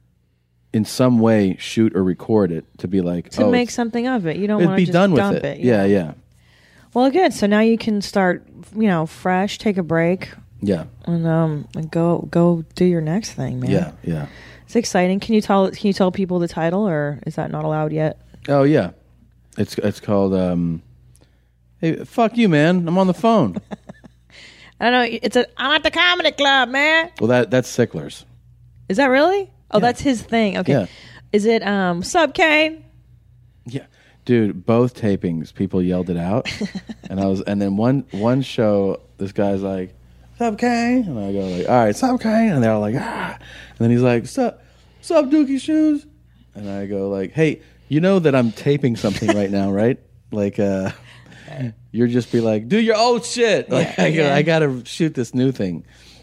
in some way, shoot or record it to be like To oh, make it's- something of it. You don't it'd want be to just done with dump it. it. Yeah, yeah, Well, good. So now you can start, you know, fresh, take a break, yeah, and um and go go do your next thing, man. yeah, yeah. It's exciting. Can you tell can you tell people the title, or is that not allowed yet? Oh yeah, it's it's called. Um, hey, fuck you, man! I'm on the phone. I don't know. It's a I'm at the comedy club, man. Well, that that's Sickler's. Is that really? Oh, that's his thing. Okay. Yeah. Is it um sub Kane? Yeah, dude. Both tapings, people yelled it out, and I was, and then one one show, this guy's like, "Sup, Kane?" And I go like, "All right, sup, Kane?" And they're all like, "Ah," and then he's like, "Sup, sup, Dookie Shoes?" And I go like, "Hey, you know that I'm taping something right now, right? Like, uh, you're just be like, do your old shit. Like, I, yeah. I gotta shoot this new thing."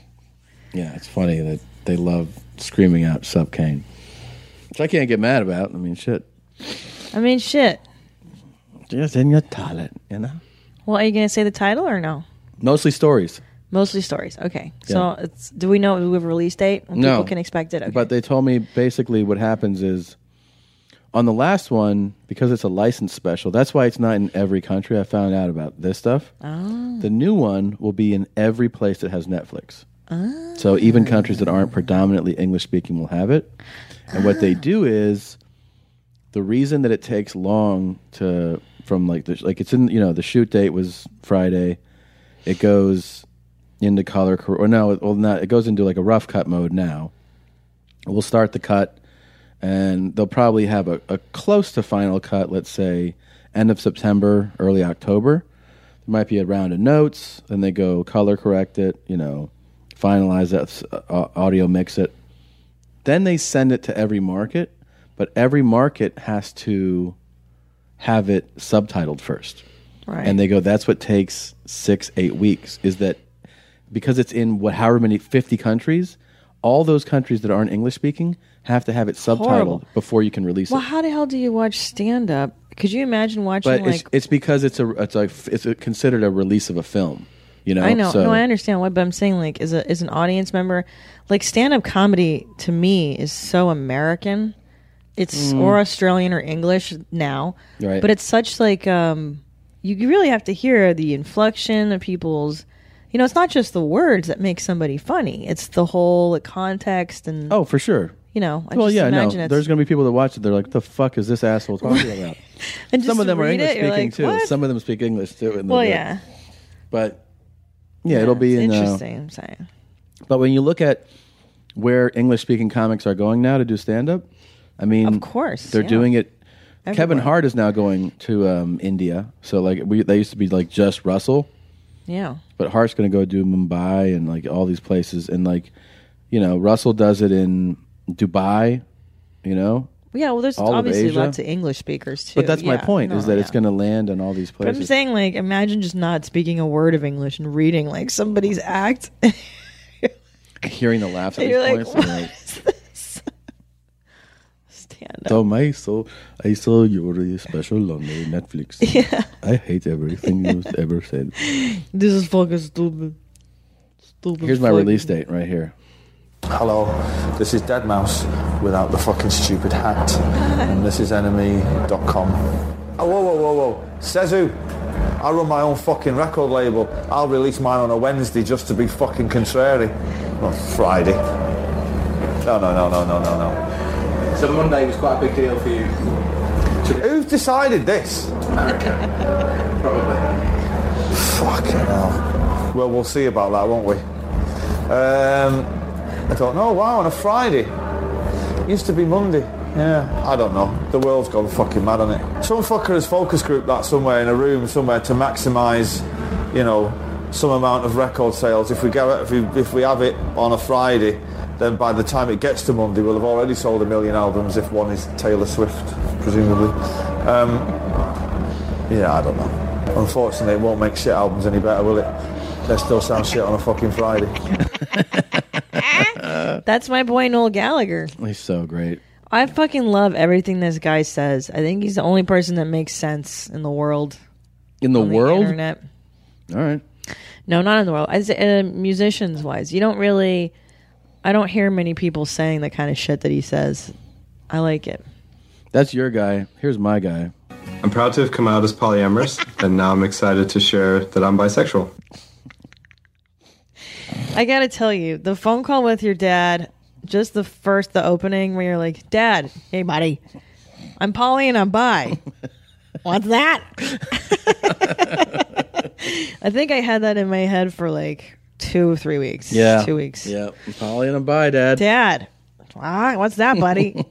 Yeah, it's funny that they love screaming out "Sup, Kane," which I can't get mad about. I mean, shit. I mean, shit. Just in your talent, you know. Well, are you going to say the title or no? Mostly stories. Mostly stories. Okay. Yeah. So it's do we know do we have a release date when No. people can expect it? Okay. But they told me basically what happens is on the last one, because it's a licensed special, that's why it's not in every country. I found out about this stuff. Oh. The new one will be in every place that has Netflix. Oh. So even countries that aren't predominantly English speaking will have it. And what they do is the reason that it takes long to from like the, like it's in you know the shoot date was Friday, it goes into color cor- or no well not it goes into like a rough cut mode now. We'll start the cut and they'll probably have a, a close to final cut, let's say end of September, early October. There might be a round of notes, then they go color correct it, you know, finalize that, uh, audio mix it. Then they send it to every market, but every market has to have it subtitled first. Right. And they go, that's what takes six, eight weeks, is that because it's in what however many fifty countries, all those countries that aren't English speaking have to have it subtitled Horrible. before you can release Well, it. how the hell do you watch stand up Could you imagine watching But like? it's it's because it's a it's like it's a, considered a release of a film. You know, I know. So, No, I understand why, but I'm saying like, as a as an audience member, like stand up comedy to me is so American. It's Mm. or Australian or English now, Right. but it's such like um, you really have to hear the inflection of people's. You know, it's not just the words that make somebody funny; it's the whole like, context and. Oh, for sure. You know, I well, just yeah, no. imagine it's, There's going to be people that watch it. They're like, "The fuck is this asshole talking about?" and Some just of them to are read English it, you're speaking like, too. "What?" Some of them speak English too. and Well, they're yeah. good. But yeah, it'll be it's in. interesting. Uh, I'm saying. but when you look at where English speaking comics are going now to do stand up, I mean, Of course, they're yeah. doing it. Kevin Everywhere. Hart is now going to um, India. So like we, they used to be like just Russell. Yeah. But Hart's going to go do Mumbai and like all these places, and like, you know, Russell does it in Dubai. You know, Yeah, well, there's all of obviously Asia. lots of English speakers too. But that's my Yeah, point: no, is that it's yeah. going to land in all these But places. I'm saying, like, imagine just not speaking a word of English and reading like somebody's act. Hearing the laughs at You're these like, points. what and like, is this? Stand Tom, I saw, I saw your special on the Netflix. Yeah. I hate everything you've ever said. This is fucking stupid. Stupid. Here's my fucking- release date right here. Hello, this is Deadmau5 without the fucking stupid hat, and this is enemy dot com. Oh, whoa, whoa, whoa, whoa. Says who? I run my own fucking record label. I'll release mine on a Wednesday just to be fucking contrary. Not Friday. No, no, no, no, no, no, no. So Monday was quite a big deal for you. Who's decided this? America. Probably. Fucking hell. Well, we'll see about that, won't we? Um, I don't know. Wow, on a Friday. It used to be Monday. Yeah, I don't know. The world's gone fucking mad on it. Some fucker has focus grouped that somewhere in a room somewhere to maximise, you know, some amount of record sales. If we get it, if we if we have it on a Friday, then by the time it gets to Monday, we'll have already sold a million albums. If one is Taylor Swift, presumably. Um, yeah, I don't know. Unfortunately, it won't make shit albums any better, will it? They still sound shit on a fucking Friday. That's my boy Noel Gallagher. He's so great. I fucking love everything this guy says. I think he's the only person that makes sense in the world. In the on world? internet. All right. No, not in the world. I say, uh, musicians wise, you don't really. I don't hear many people saying the kind of shit that he says. I like it. That's your guy. Here's my guy. I'm proud to have come out as polyamorous, and now I'm excited to share that I'm bisexual. I gotta tell you, the phone call with your dad, just the first, the opening where you're like, Dad, hey buddy, I'm poly and I'm bi. What's that? I think I had that in my head for like two or three weeks. Yeah. Two weeks. Yeah. I'm Polly and I'm bi, Dad. Dad. Ah, what's that, buddy?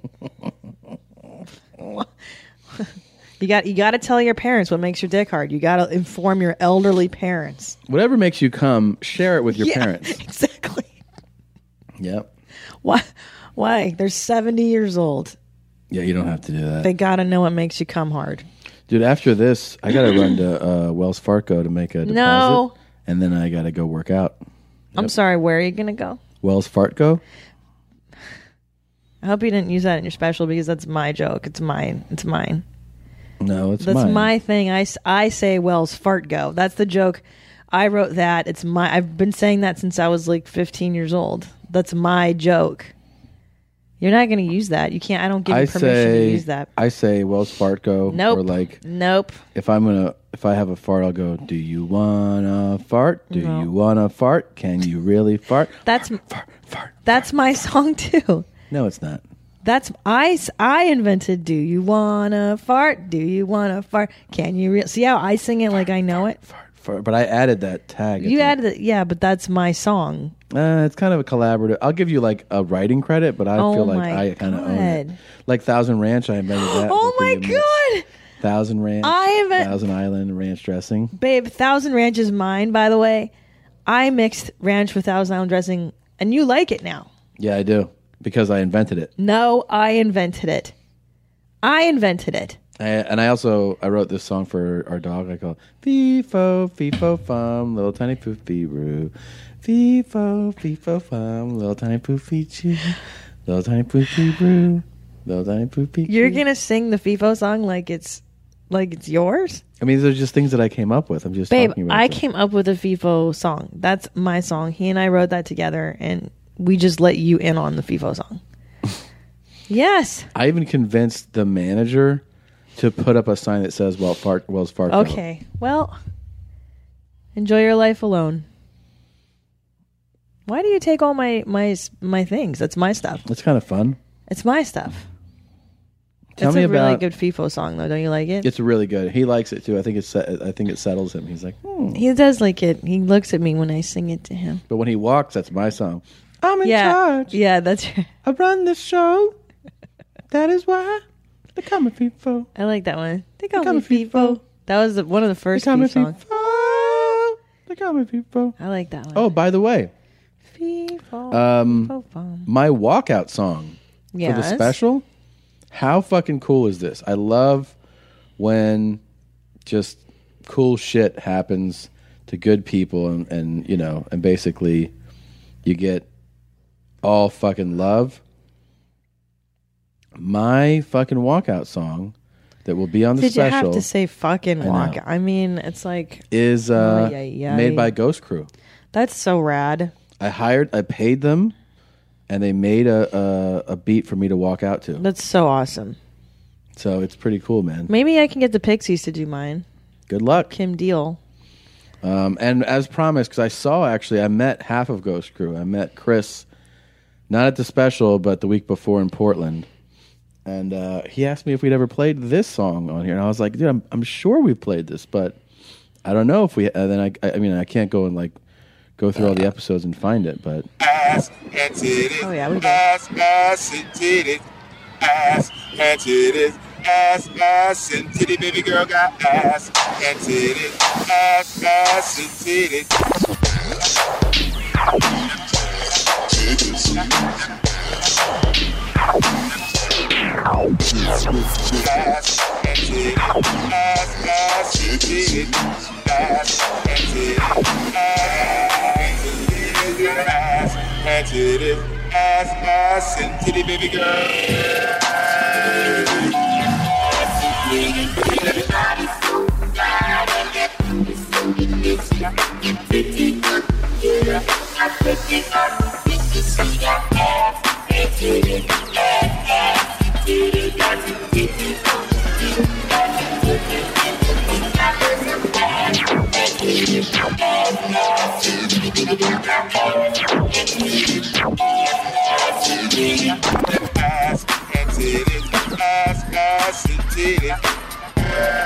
You got you got to tell your parents what makes your dick hard. You got to inform your elderly parents. Whatever makes you come, share it with your Yeah, parents. Exactly. Yep. Why? Why? They're seventy years old. Yeah, you don't have to do that. They got to know what makes you come hard. Dude, after this, I got to run to uh, Wells Fargo to make a deposit. No. And then I got to go work out. I'm sorry. Where are you gonna go? Wells Fargo? I hope you didn't use that in your special because that's my joke. It's mine. It's mine. No, it's That's mine. my thing. I, s- I say Wells Fargo. That's the joke. I wrote that. It's my. I've been saying that since I was like fifteen years old. That's my joke. You're not going to use that. You can't. I don't give you I permission say, to use that. I say Wells Fargo. Nope. Or like, Nope. if I'm gonna, if I have a fart, I'll go. Do you wanna fart? Do No. you wanna fart? Can you really fart? That's fart, fart, That's my song too. No, it's not. That's I. s- I invented. Do you wanna fart? Do you wanna fart? Can you re- see how I sing it like I know it? Fart, but I added that tag. You added it, yeah, but that's my song. Uh, it's kind of a collaborative. I'll give you like a writing credit, but I Oh feel like my I kind of own it. God. Like Thousand Ranch, I invented that. Oh my with the mix. god, Thousand Ranch, I invent- Thousand Island ranch dressing. babe! Thousand Ranch is mine, by the way. I mixed ranch with Thousand Island dressing, and you like it now. Yeah, I do because I invented it. No, I invented it. I invented it. I, and I also I wrote this song for our dog. I call it Fee-fo, fee-fo, fum, little tiny poofy roo. Fee-fo, fee-fo, fum, little tiny poofy choo. Little tiny poofy roo. Little tiny poofy choo. You're gonna sing the FIFO song like it's Like it's yours? I mean, these are just things that I came up with. I'm just Babe, talking about I them. came up with a FIFO song. That's my song. He and I wrote that together, and we just let you in on the FIFO song. Yes. I even convinced the manager to put up a sign that says well, Far- Wells Fargo. Okay. Well, enjoy your life alone. Why do you take all my my my things? That's my stuff. It's kind of fun. It's my stuff. Tell it's me a really about- good FIFO song, though. Don't you like it? It's really good. He likes it too. I think it's. I think it settles him. He's like, hmm. He does like it. He looks at me when I sing it to him. But when he walks, that's my song. I'm in yeah. charge. Yeah, that's right. I run this show. That is why they call me FIFO. I like that one. They call, me FIFO. That was the, one of the first They call me FIFO songs. FIFO. They call me FIFO. I like that one. Oh, by the way, FIFO. um, FIFO. my walkout song for the Yes. special. How fucking cool is this? I love when just cool shit happens to good people, and, and you know, and basically you get all fucking love. My fucking walkout song that will be on the Did special you have to say fucking I know. walk? I mean, it's like is uh, Ay, ay, ay. made by Ghost Crew. That's so rad. I hired, I paid them, and they made a, a a beat for me to walk out to. That's so awesome. So it's pretty cool, man. Maybe I can get the Pixies to do mine. Good luck, Kim Deal. Um, and as promised, because I saw actually, I met half of Ghost Crew. I met Chris, not at the special, but the week before in Portland. And uh, he asked me if we'd ever played this song on here, and I was like, "Dude, I'm, I'm sure we've played this, but I don't know if we." And then I, I mean, I can't go and like go through all the episodes and find it, but Ass and titties. Oh yeah, we did. Ass, ass and titties. Ass and titties. Ass, ass and titty. Baby girl got ass and titties. Ass, ass and titties. Ass and titties. Ass, ass and titties. Ass and titties. Ass and titties. Ass, ass and titty, baby girl. Ass and titties. Ass, ass and titties.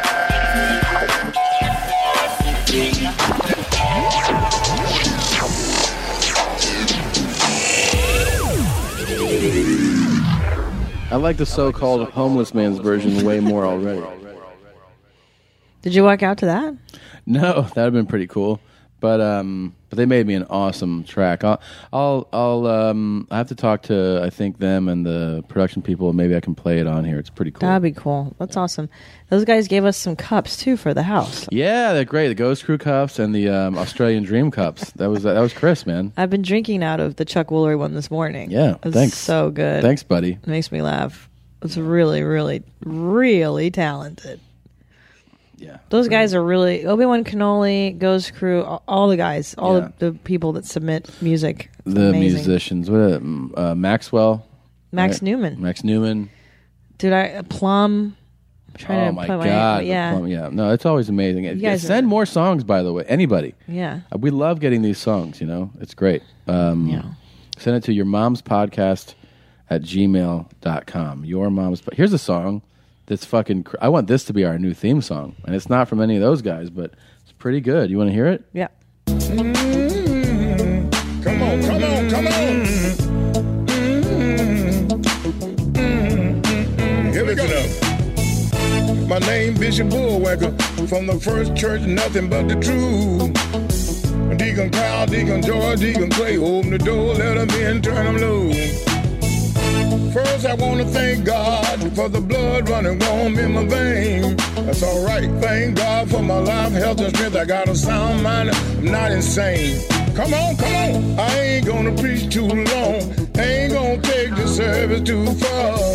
I like the so-called homeless man's version way more already. Did you walk out to that? No, that'd have been pretty cool. But um, but they made me an awesome track. I'll I'll I'll um, I have to talk to I think them and the production people. And maybe I can play it on here. It's pretty cool. That'd be cool. That's awesome. Those guys gave us some cups too for the house. Yeah, they're great. The Ghost Crew cups and the um, Australian Dream cups. That was that was Chris, man. I've been drinking out of the Chuck Woolery one this morning. Yeah, it's thanks. so good. Thanks, buddy. It makes me laugh. It's really, really, really talented. Yeah, those guys are really Obi-Wan Kenoly, Ghost Crew, all, all the guys, all Yeah. the, the people that submit music. It's The amazing. musicians. What? Uh, uh, Maxwell. Max right? Newman. Max Newman. Dude, I Plum. I'm trying Oh to my put god! the yeah. plum- yeah. No, it's always amazing. You guys Send more songs, by the way. Anybody. Yeah. Uh, We love getting these songs, you know? It's great. Um, Yeah. Send it to your mom's podcast at gmail dot com. Your mom's. Po- Here's a song that's fucking. Cr- I want this to be our new theme song. And it's not from any of those guys, but it's pretty good. You want to hear it? Yeah. Mm-hmm. Come on, come on, come on. Mm-hmm. Here we go. My name Bishop Bullwacker, from the First Church, nothing but the truth. Deacon Kyle, Deacon George, Deacon Clay, open the door, let them in, turn them loose. First, I want to thank God for the blood running warm in my veins. That's all right. Thank God for my life, health, and strength. I got a sound mind. I'm not insane. Come on, come on. I ain't gonna preach too long. Ain't gonna take the service too far.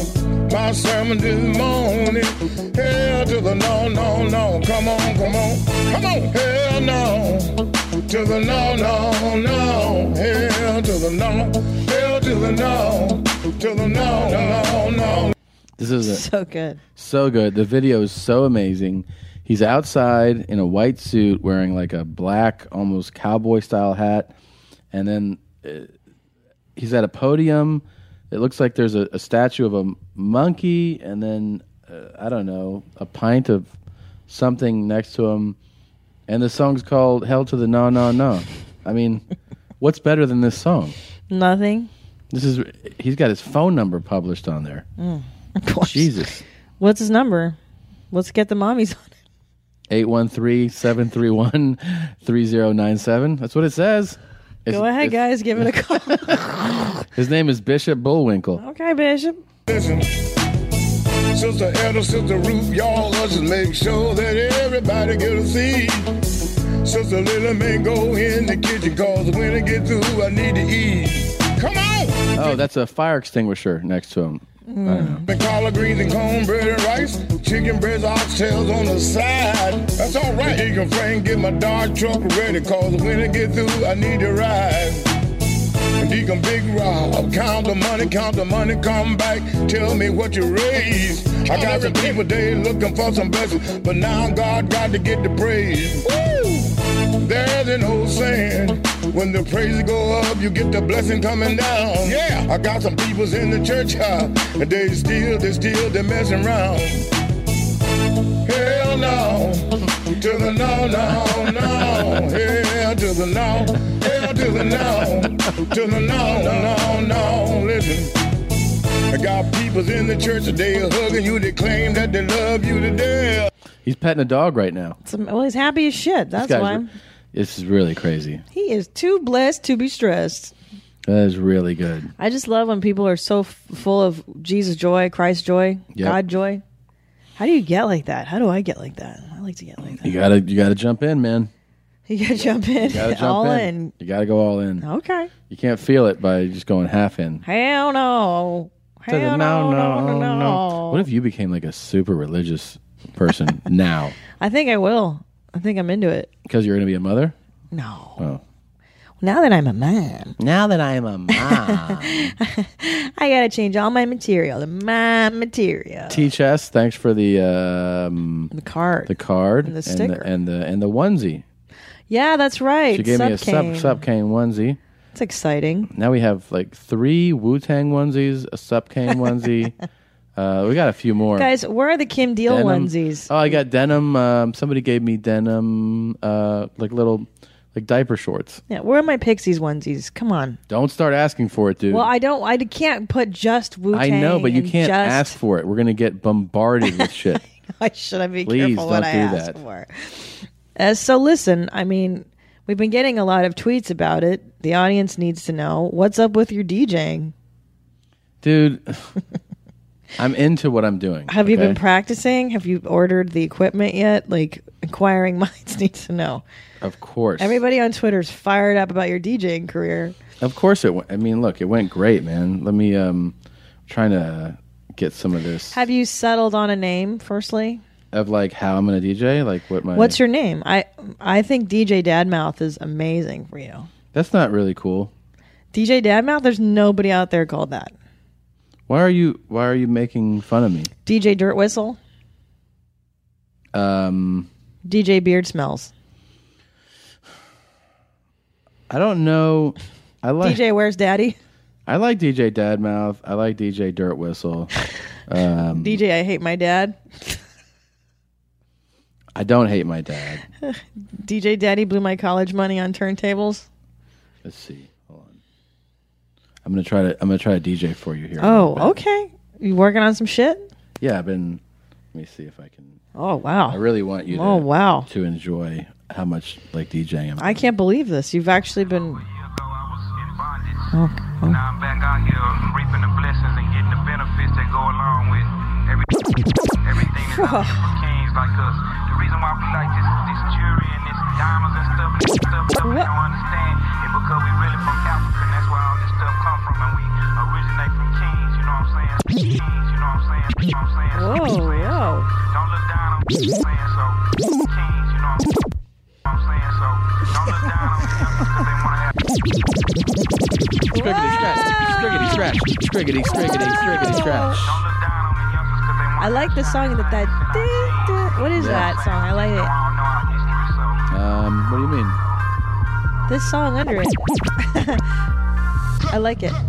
my sermon this morning. Hell to the no, no, no. Come on, come on, come on. Hell no. To the no, no, no. Hell to the no. Hell to the no. To the no, no, no. This is a, so good. So good. The video is so amazing. He's outside in a white suit wearing like a black, almost cowboy style hat. And then uh, he's at a podium. It looks like there's a, a statue of a monkey and then, uh, I don't know, a pint of something next to him. And the song's called Hell to the No, No, No. I mean, what's better than this song? Nothing. This is. He's got his phone number published on there. Mm, of course. Jesus. What's his number? Let's get the mommies on it. eight one three, seven three one, three zero nine seven. That's what it says. It's, Go ahead, guys. Give it a call. His name is Bishop Bullwinkle. Okay, Bishop. Listen, Sister Elder, Sister Ruth, y'all let's just make sure that everybody get a seat. Sister Lily may go in the kitchen, cause when I get through, I need to eat. Come on! Oh, that's a fire extinguisher next to him. Mm. I don't know. The collard greens and cornbread and rice, chicken breasts, oxtails on the side. That's all right. Deacon Frank, get my dog truck ready, cause when I get through, I need to ride. Deacon Big Rob, count the money, count the money, come back, tell me what you raised. I got some people, they looking for some blessings, but now God got to get the praise. Woo! There's an old saying, when the praises go up, you get the blessing coming down. Yeah, I got some peoples in the church house, and they still, they still, they messing around. Hell no, to the no, no, no. Hell to the no, hell to the no, to the no, no, no. Listen, I got peoples in the church that they hugging you, they claim that they love you to death. He's petting a dog right now. Some, well, he's happy as shit. That's This guy's why. re- This is really crazy. He is too blessed to be stressed. That is really good. I just love when people are so f- full of Jesus joy, Christ joy, Yep. God joy. How do you get like that? How do I get like that? I like to get like that. You gotta, you gotta jump in, man. You gotta jump in. You gotta jump all in. in. You gotta go all in. Okay. You can't feel it by just going half in. Hell no. To the Hell no, no, no, no. What if you became like a super religious person now? I think I will. I think I'm into it. Because you're gonna be a mother? No. Oh. Now that I'm a mom. Now that I'm a mom. I gotta change all my material to my material. T-Chess, thanks for the um, the card, the card, And the sticker. and the and the, onesie. Yeah, that's right. She gave me a Subcane. sub Subcane onesie. It's exciting. Now we have like three Wu-Tang onesies, a Subcane onesie. uh, we got a few more. Guys, where are the Kim Deal Denim. onesies? Oh, I got denim. Um, somebody gave me denim, uh, like little, like diaper shorts. Yeah, where are my Pixies onesies? Come on. Don't start asking for it, dude. Well, I don't. I can't put just Wu Tang. I know, but you and can't just, ask for it. We're gonna get bombarded with shit. I should I be Please careful what don't I do ask that. for. Uh, so listen, I mean, we've been getting a lot of tweets about it. The audience needs to know what's up with your DJing. Dude, I'm into what I'm doing. Have you okay? been practicing? Have you ordered the equipment yet? Like, inquiring minds need to know. Of course. Everybody on Twitter's fired up about your DJing career. Of course it went. I mean, look, it went great, man. Let me um trying to get some of this Have you settled on a name? Firstly, of like how I'm gonna D J, like what my what's your name? I I think D J Dadmouth is amazing for you. That's not really cool. D J Dadmouth. There's nobody out there called that. Why are you why are you making fun of me? D J Dirt Whistle. Um D J Beard Smells. I don't know. I like D J Where's Daddy? I like D J Dadmouth. I like D J Dirt Whistle. Um, D J I Hate My Dad. I don't hate my dad. D J Daddy blew my college money on turntables. Let's see. Hold on. I'm gonna try to. I'm gonna try to D J for you here. Oh, okay. You working on some shit? Yeah, I've been. Let me see if I can. Oh wow. I really want you. To, Oh, wow. To enjoy how much like DJing I'm. I can't believe this. You've actually been. Oh, oh. Now I'm back out here reaping the blessings and getting the benefits that go along with every, everything that's out here for kings like us. The reason why we like this this jewelry and this diamonds and stuff and stuff that we don't understand is because we really from Africa and that's where all this stuff come from and we originate from kings, you know what I'm saying? Kings, you know what I'm saying? Scriggity scratch, scriggity scratch, scriggity, scriggity, scriggity scratch. I like the song that that. ding, ding. What is Yeah. that song? I like it. Um, what do you mean? This song under it. I like it.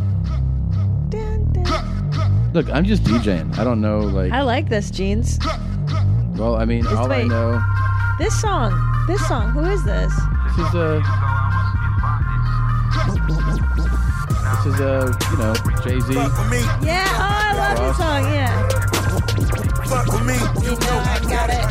Look, I'm just DJing. I don't know, like. I like this, Jeans. Well, I mean, Just all I wait. know. This song. This song. Who is this? This is a. This is a, you know, Jay-Z. Yeah. Oh, I love this song. Yeah. Fuck with me. You know I got it.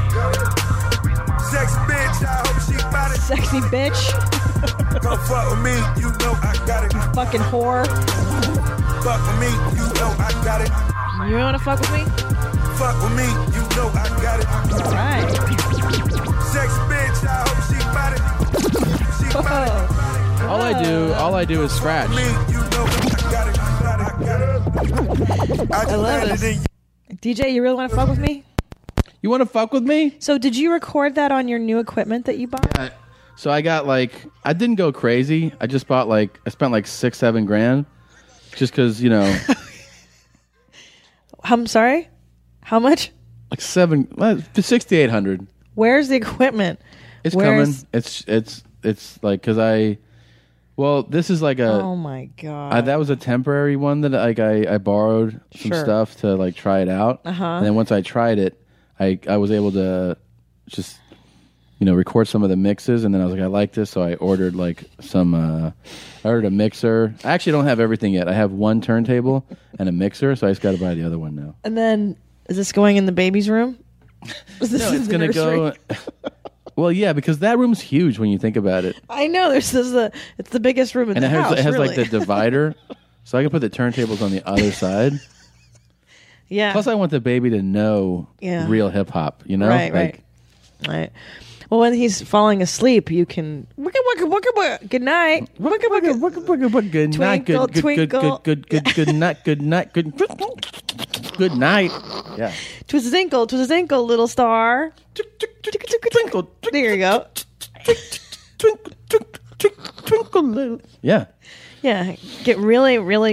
Sexy bitch, I hope she got it. Sexy bitch. Come fuck with me, you know I got it. Fucking whore. Fuck with me, you know I got it. You want to fuck with me? Fuck with me, you know I got it. All right. Sexy bitch, I hope she got it. She got it. All I do, all I do is scratch. I love this. D J, you really want to fuck with me? You want to fuck with me? So, did you record that on your new equipment that you bought? Yeah. So I got like, I didn't go crazy. I just bought like, I spent like six, seven grand, just because you know. I'm sorry. How much? Like seven, sixty-eight hundred. Where's the equipment? It's Where's... coming. It's it's it's like because I, well, this is like a. Oh my god. I, that was a temporary one that like I I borrowed some Sure. stuff to like try it out. Uh-huh. And then once I tried it, I I was able to just you know record some of the mixes, and then I was like I like this, so I ordered like some. Uh, I ordered a mixer. I actually don't have everything yet. I have one turntable and a mixer, so I just got to buy the other one now. And then, is this going in the baby's room? Is this No, in it's the gonna nursery? go. Well, yeah, because that room's huge when you think about it, I know. There's this is the. It's the biggest room in and the it has house. it has really. like the divider, so I can put the turntables on the other side. Yeah. Plus, I want the baby to know Yeah. real hip hop. You know, Right, like, right. Right. Well, when he's falling asleep, you can. Wicka, wicka, wicka, wicka. Good night. Wicka, wicka, wicka, wicka, wicka. Good night. Twinkle, Good, good, good, twinkle. good, good, good, good night. Good night. Good. Good night. Yeah. Twist his ankle, twist his ankle, little star. Twinkle. There you go. Twinkle, little. Yeah. Yeah. Get really, really.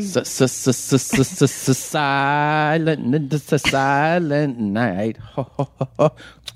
Silent, it's a silent night. Ho, ho, ho, ho.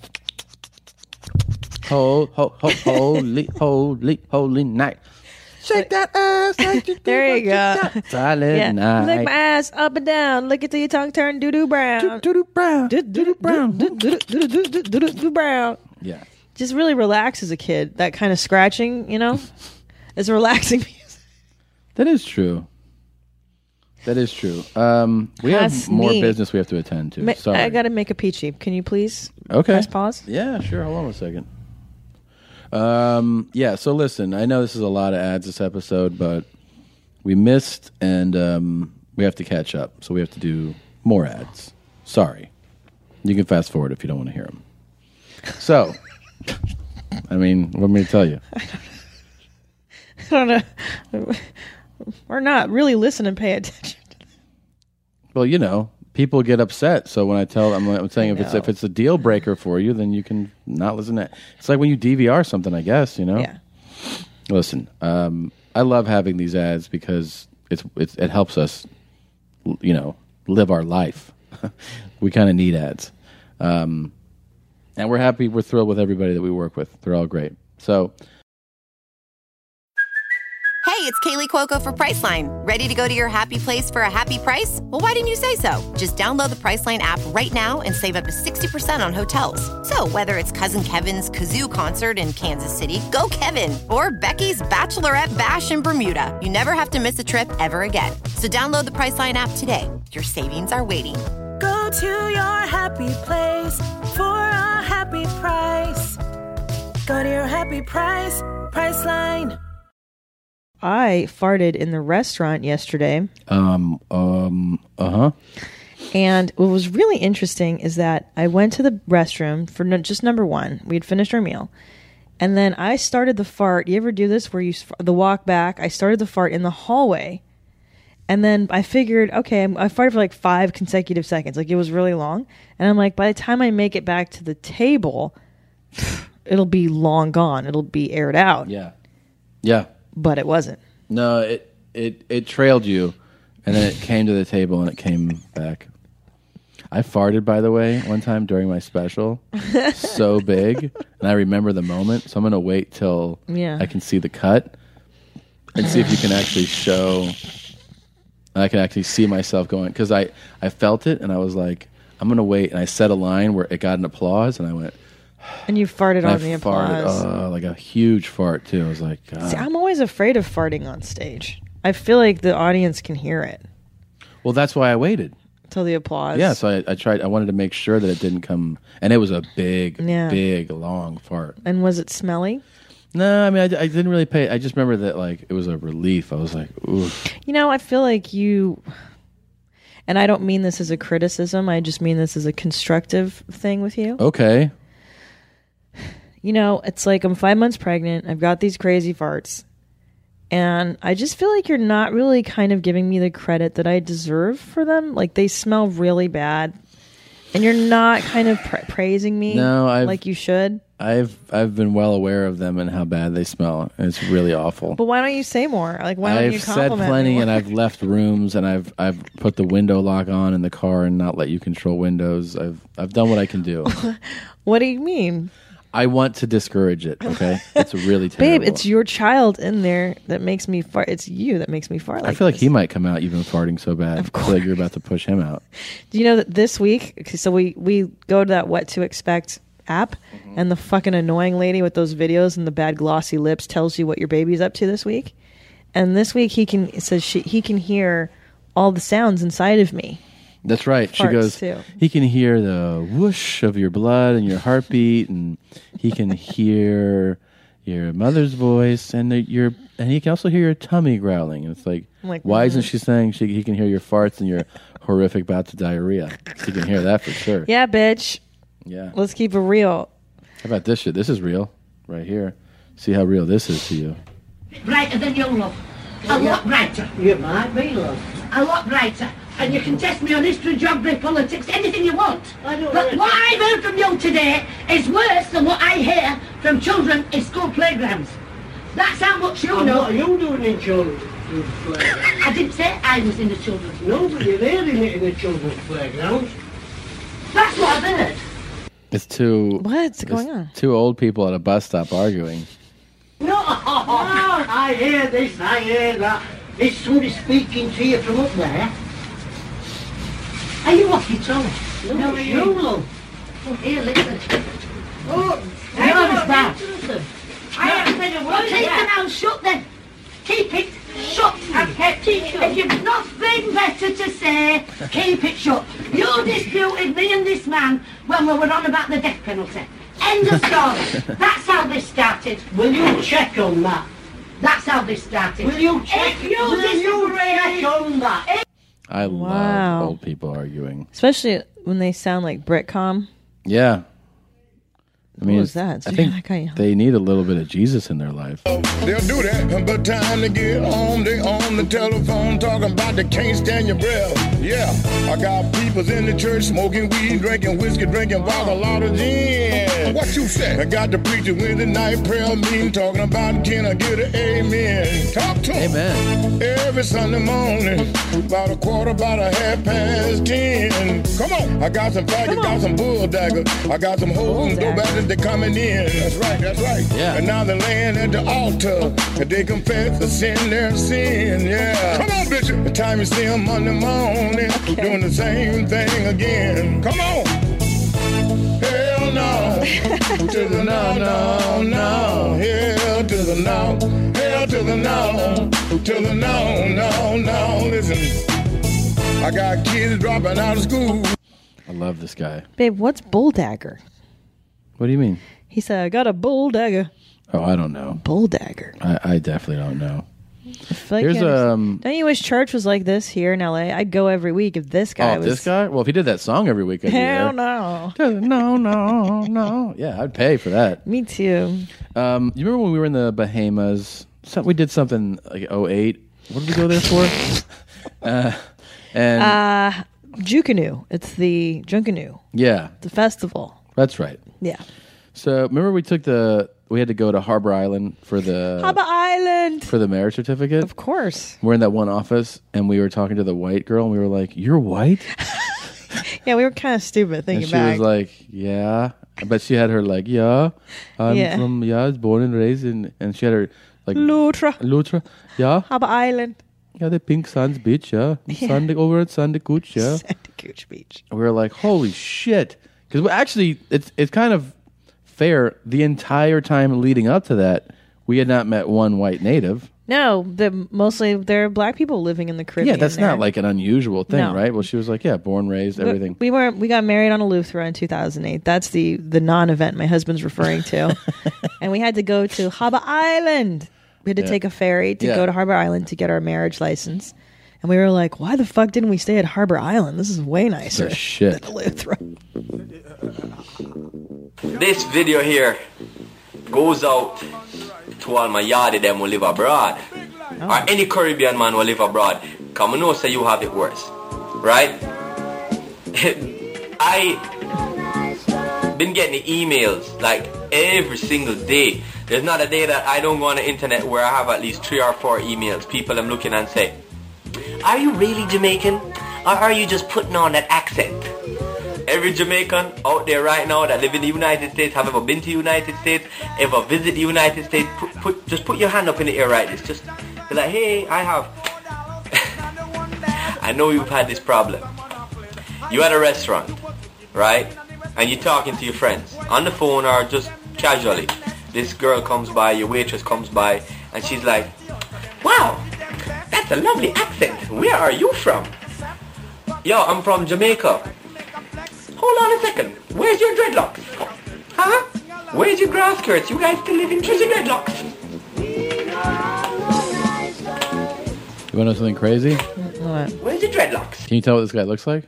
Ho, ho, ho, holy, holy, holy night. Shake that ass. Like you There you go. Silent Yeah. night. Lick my ass up and down. Lick it till your tongue turn doo doo brown. Doo doo brown. Doo doo brown. Doo doo doo brown. Yeah. Just really relaxes a kid. That kind of scratching, you know, is relaxing. That is true. That is true. Um, we That's have more neat. business we have to attend to. Ma- Sorry. I got to make a peachy. Can you please Okay. press pause? Yeah, sure. Hold on a second. Um, yeah, so listen, I know this is a lot of ads this episode, but we missed and um, we have to catch up. So we have to do more ads. Sorry. You can fast forward if you don't want to hear them. So, I mean, what am I to tell you? I don't know. Or not really listen and pay attention. Well, you know, people get upset. So when I tell them, I'm saying I if it's know. if it's a deal breaker for you, then you can not listen to it. It's like when you D V R something, I guess, you know? Yeah. Listen, um, I love having these ads because it's, it's it helps us, you know, live our life. We kind of need ads. Um, and we're happy, we're thrilled with everybody that we work with. They're all great. So, Hey, it's Kaylee Cuoco for Priceline. Ready to go to your happy place for a happy price? Well, why didn't you say so? Just download the Priceline app right now and save up to sixty percent on hotels. So whether it's Cousin Kevin's Kazoo Concert in Kansas City, go Kevin, or Becky's Bachelorette Bash in Bermuda, you never have to miss a trip ever again. So download the Priceline app today. Your savings are waiting. Go to your happy place for a happy price. Go to your happy price, Priceline. I farted in the restaurant yesterday. um, um, uh huh. And what was really interesting is that I went to the restroom for no, just number one. We had finished our meal. And then I started the fart. You ever do this where you, the walk back? I started the fart in the hallway. And then I figured, okay, I'm- I farted for like five consecutive seconds. Like it was really long. And I'm like, by the time I make it back to the table, it'll be long gone. It'll be aired out. Yeah. Yeah. But it wasn't. No, it it it trailed you, and then it came to the table and it came back. I farted, by the way, one time during my special, so big, and I remember the moment. So I'm gonna wait till Yeah. I can see the cut and see if you can actually show. I can actually see myself going because I I felt it and I was like, I'm gonna wait, and I said a line where it got an applause, and I went. And you farted And on I the farted, applause. oh, like a huge fart too. I was like, God. See, I'm always afraid of farting on stage. I feel like the audience can hear it Well, that's why I waited. till the applause. Yeah, so I, I tried. I wanted to make sure that it didn't come, and it was a big, Yeah. big, long fart. And was it smelly? No, I mean, I, I didn't really pay. I just remember that like it was a relief. I was like, ooh. You know, I feel like you, and I don't mean this as a criticism. I just mean this as a constructive thing with you. Okay. You know, it's like I'm five months pregnant. I've got these crazy farts. And I just feel like you're not really kind of giving me the credit that I deserve for them. Like they smell really bad. And you're not kind of pra- praising me No, I've- like you should. I've I've been well aware of them and how bad they smell. And it's really awful. But why don't you say more? Like, why don't I've you said compliment plenty, me and more? I've left rooms, and I've I've put the window lock on in the car and not let you control windows. I've I've done what I can do. What do you mean? I want to discourage it. Okay, it's really terrible. Babe, it's your child in there that makes me fart. It's you that makes me fart. Like I feel like this. he might come out. You've been farting so bad. I feel like you're about to push him out. Do you know that this week? Okay, so we we go to that What to Expect app, Mm-hmm. and the fucking annoying lady with those videos and the bad glossy lips tells you what your baby's up to this week. And this week he can it says she, he can hear all the sounds inside of me. That's right. She Farts, goes, too. he can hear the whoosh of your blood and your heartbeat, and he can hear your mother's voice, and the, your and he can also hear your tummy growling. And it's like, Like, why mhm. isn't she saying she, he can hear your farts and your horrific bouts of diarrhea? He can hear that for sure. Yeah, bitch. Yeah. Let's keep it real. How about this shit? This is real right here. See how real this is to you. Brighter than you, love. A lot brighter. You might be, love. A lot brighter. And you can test me on history, geography, politics, anything you want. I don't but what I've heard from you today is worse than what I hear from children in school playgrounds. That's how much you And know. what are you doing in children's playgrounds? I didn't say I was in the children's. No, but you're hearing it in the children's playgrounds. That's what I've heard. It's two. What's it's going on? Two old people at a bus stop arguing. No, I hear this, I hear that. Is somebody speaking to you from up there? Are you off your trolley? No, No, it's you you, love. love. Oh, here, listen. Oh, You understand? I haven't said a word Well, keep yet. your mouth shut then. Keep it shut. I've kept it shut. If you've nothing better to say, keep it shut. You disputed me and this man when we were on about the death penalty. End of story. That's how this started. Will you check on that? That's how this started. Will you check, If you will you disagree- check on that? I Wow. love old people arguing. Especially when they sound like Britcom. Yeah. I mean, What was it's- that? I think That guy- they need a little bit of Jesus in their life. They'll do that, but time to get home, they on the telephone talking about they can't stand your breath. Yeah, I got peoples in the church smoking weed, drinking whiskey, drinking vodka, a lot of gin. What you say? I got the preacher with the night prayer meeting talking about can I get an amen? Talk to him. Amen. Every Sunday morning, about a quarter, about a half past ten. Come on, I got some faggot, got some bull dagger, I got some hoes and dope addicts, they coming in. That's right, that's right. Yeah. And now they're laying at the altar, and they confess the sin, their sin. Yeah. Come on, Bishop. The time you see them Monday morning, doing the same thing again. Come on. Hell no. To the no, no, no. Hell to the no. Hell to the no. To the no, no, no. Listen, I got kids dropping out of school. I love this guy. Babe, what's bull dagger? What do you mean? He said, I got a bull dagger. Oh, I don't know. Bull dagger. I, I definitely don't know. I feel like Here's you understand. um. Don't you wish church was like this here in L A? I'd go every week if this guy Oh, was. this guy? Well, if he did that song every week, I'd be Hell there. no. No, no, no. Yeah, I'd pay for that. Me too. Um, you remember when we were in the Bahamas? Some, we did something like oh eight. What did we go there for? uh, and Uh, Jukanu. It's the Junkanu. yeah, The festival. that's right. Yeah. So remember we took the we had to go to Harbor Island for the Harbor Island. for the marriage certificate. Of course. We're in that one office, and we were talking to the white girl, and we were like, "You're white?" Yeah, we were kind of stupid And thinking she back. was like, "Yeah," but she had her like, "Yeah, I'm Yeah. from yeah, I was born and raised in," and she had her like Lutra. Lutra, yeah, Harbor Island. yeah, the Pink Sands Beach, yeah, Yeah. Sandy over at Sandy Gooch, yeah, Sandy Gooch Beach. We were like, "Holy shit!" Because actually, it's it's kind of fair. The entire time leading up to that, we had not met one white native. No, the mostly they're black people living in the Caribbean. Yeah, that's there. not like an unusual thing, No. right? Well, she was like, "Yeah, born, raised, everything." We were we got married on Eleuthera in two thousand eight. That's the the non-event my husband's referring to. And we had to go to Harbor Island. We had to Yeah. take a ferry to Yeah. go to Harbor Island to get our marriage license. And we were like, why the fuck didn't we stay at Harbor Island? This is way nicer The shit. than Eleuthera. This video here goes out to all my yardie them who live abroad. Or any Caribbean man who live abroad. Come on, know say you have it worse. Right? I been getting the emails like every single day. There's not a day that I don't go on the internet where I have at least three or four emails. People I'm looking and say, are you really Jamaican? Or are you just putting on that accent? Every Jamaican out there right now that live in the United States, have ever been to the United States, ever visit the United States, put, put, just put your hand up in the air right this. Just be like, hey, I have. I know you've had this problem. You at a restaurant, right? And you're talking to your friends on the phone or just casually. This girl comes by, your waitress comes by, and she's like, wow, that's a lovely accent. Where are you from? Yo, I'm from Jamaica. Hold on a second. Where's your dreadlocks? Huh? Where's your grass skirts? You guys still live in Trizzy dreadlocks. You want to know something crazy? What? Where's your dreadlocks? Can you tell what this guy looks like?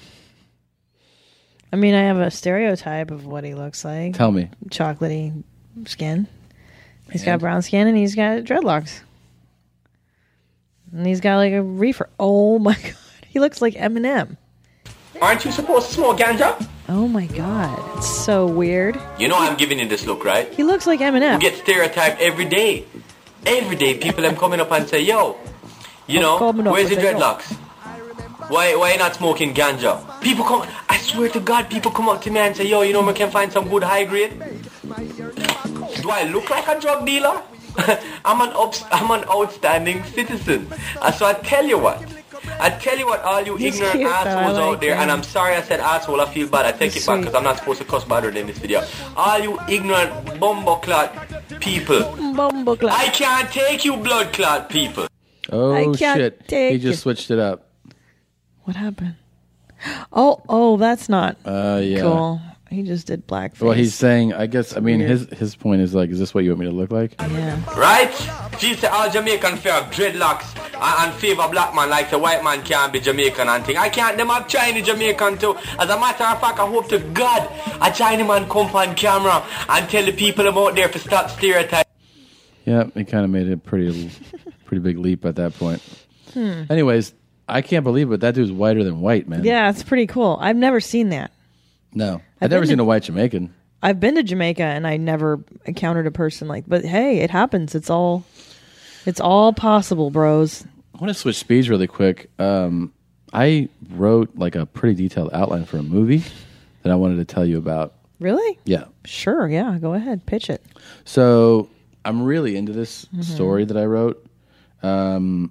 I mean, I have a stereotype of what he looks like. Tell me. Chocolatey skin. He's got brown skin and he's got dreadlocks. And he's got like a reefer. Oh my god. He looks like Eminem. Aren't you supposed to smoke ganja? Oh my god. It's so weird. You know I'm giving you this look, right? He looks like Eminem. You get stereotyped every day. Every day people are coming up and say, yo, you know, coming up where's and your say, yo. dreadlocks? Why why you not smoking ganja? People come, I swear to God, people come up to me and say, yo, you know, we can find some good high grade. Do I look like a drug dealer? I'm an ups, I'm an outstanding citizen. And so I tell you what, I tell you what, all you He's ignorant cute, though. I assholes out like there, him. and I'm sorry I said asshole, I feel bad, I take He's it back sweet. because I'm not supposed to cuss better in this video. All you ignorant bumbo clot people, Bumbo clot. I can't take you blood clot people. Oh I can't shit! take He just it. switched it up. What happened? Oh, oh, that's not Uh, yeah. cool. He just did blackface. Well, he's saying. I guess. I mean, Weird. his his point is like, is this what you want me to look like? Yeah. Right? She said all Jamaican fear dreadlocks and, and favor black man like the white man can't be Jamaican and thing. I can't, them have Chinese Jamaican too. As a matter of fact, I hope to God a Chinese man come on camera and tell the people out there to stop stereotyping. Yeah, he kind of made a pretty pretty big leap at that point. Hmm. Anyways, I can't believe it. That dude's whiter than white, man. Yeah, it's pretty cool. I've never seen that. No, I've I've never been seen to- a white Jamaican. I've been to Jamaica and I never encountered a person like. But hey, it happens. It's all, it's all possible, bros. I want to switch speeds really quick. Um, I wrote like a pretty detailed outline for a movie that I wanted to tell you about. Really? Yeah. Sure. Yeah. Go ahead. Pitch it. So I'm really into this Mhm. story that I wrote. Um,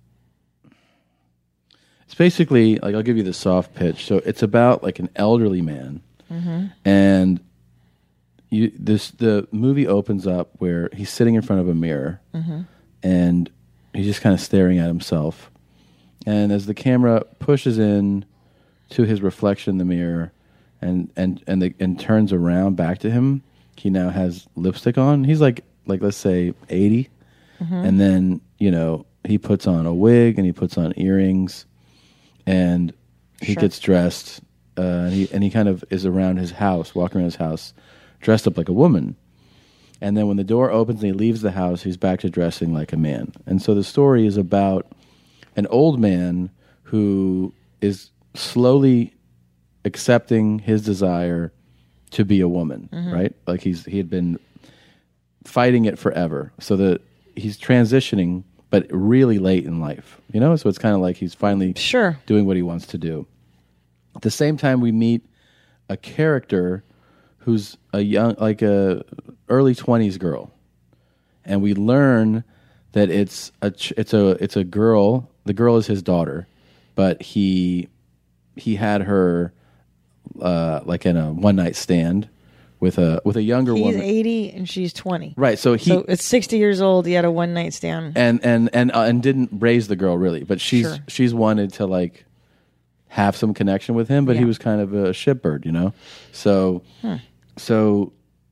it's basically like, I'll give you the soft pitch. So it's about like an elderly man, Mhm. and you this the movie opens up where he's sitting in front of a mirror, Mhm. and he's just kind of staring at himself. And as the camera pushes in to his reflection in the mirror, and and and the, and turns around back to him, he now has lipstick on. He's like like let's say eighty, Mhm. and then you know he puts on a wig and he puts on earrings, and he Sure. gets dressed, uh, and he and he kind of is around his house, walking around his house, dressed up like a woman. And then when the door opens and he leaves the house, he's back to dressing like a man. And so the story is about an old man who is slowly accepting his desire to be a woman, Mhm. right? Like he's he had been fighting it forever, so that he's transitioning, but really late in life, you know. So it's kind of like he's finally sure doing what he wants to do. At the same time, we meet a character who's a young, like a early twenties girl, and we learn that it's a ch- it's a it's a girl. The girl is his daughter, but he he had her uh, like in a one night stand with a with a younger He's woman. eighty and she's twenty. Right, so he- so it's sixty years old. He had a one night stand. and and and uh, and didn't raise the girl really, but she's Sure. she's wanted to like have some connection with him, but he Yeah. was kind of a shitbird, you know. So Hmm. so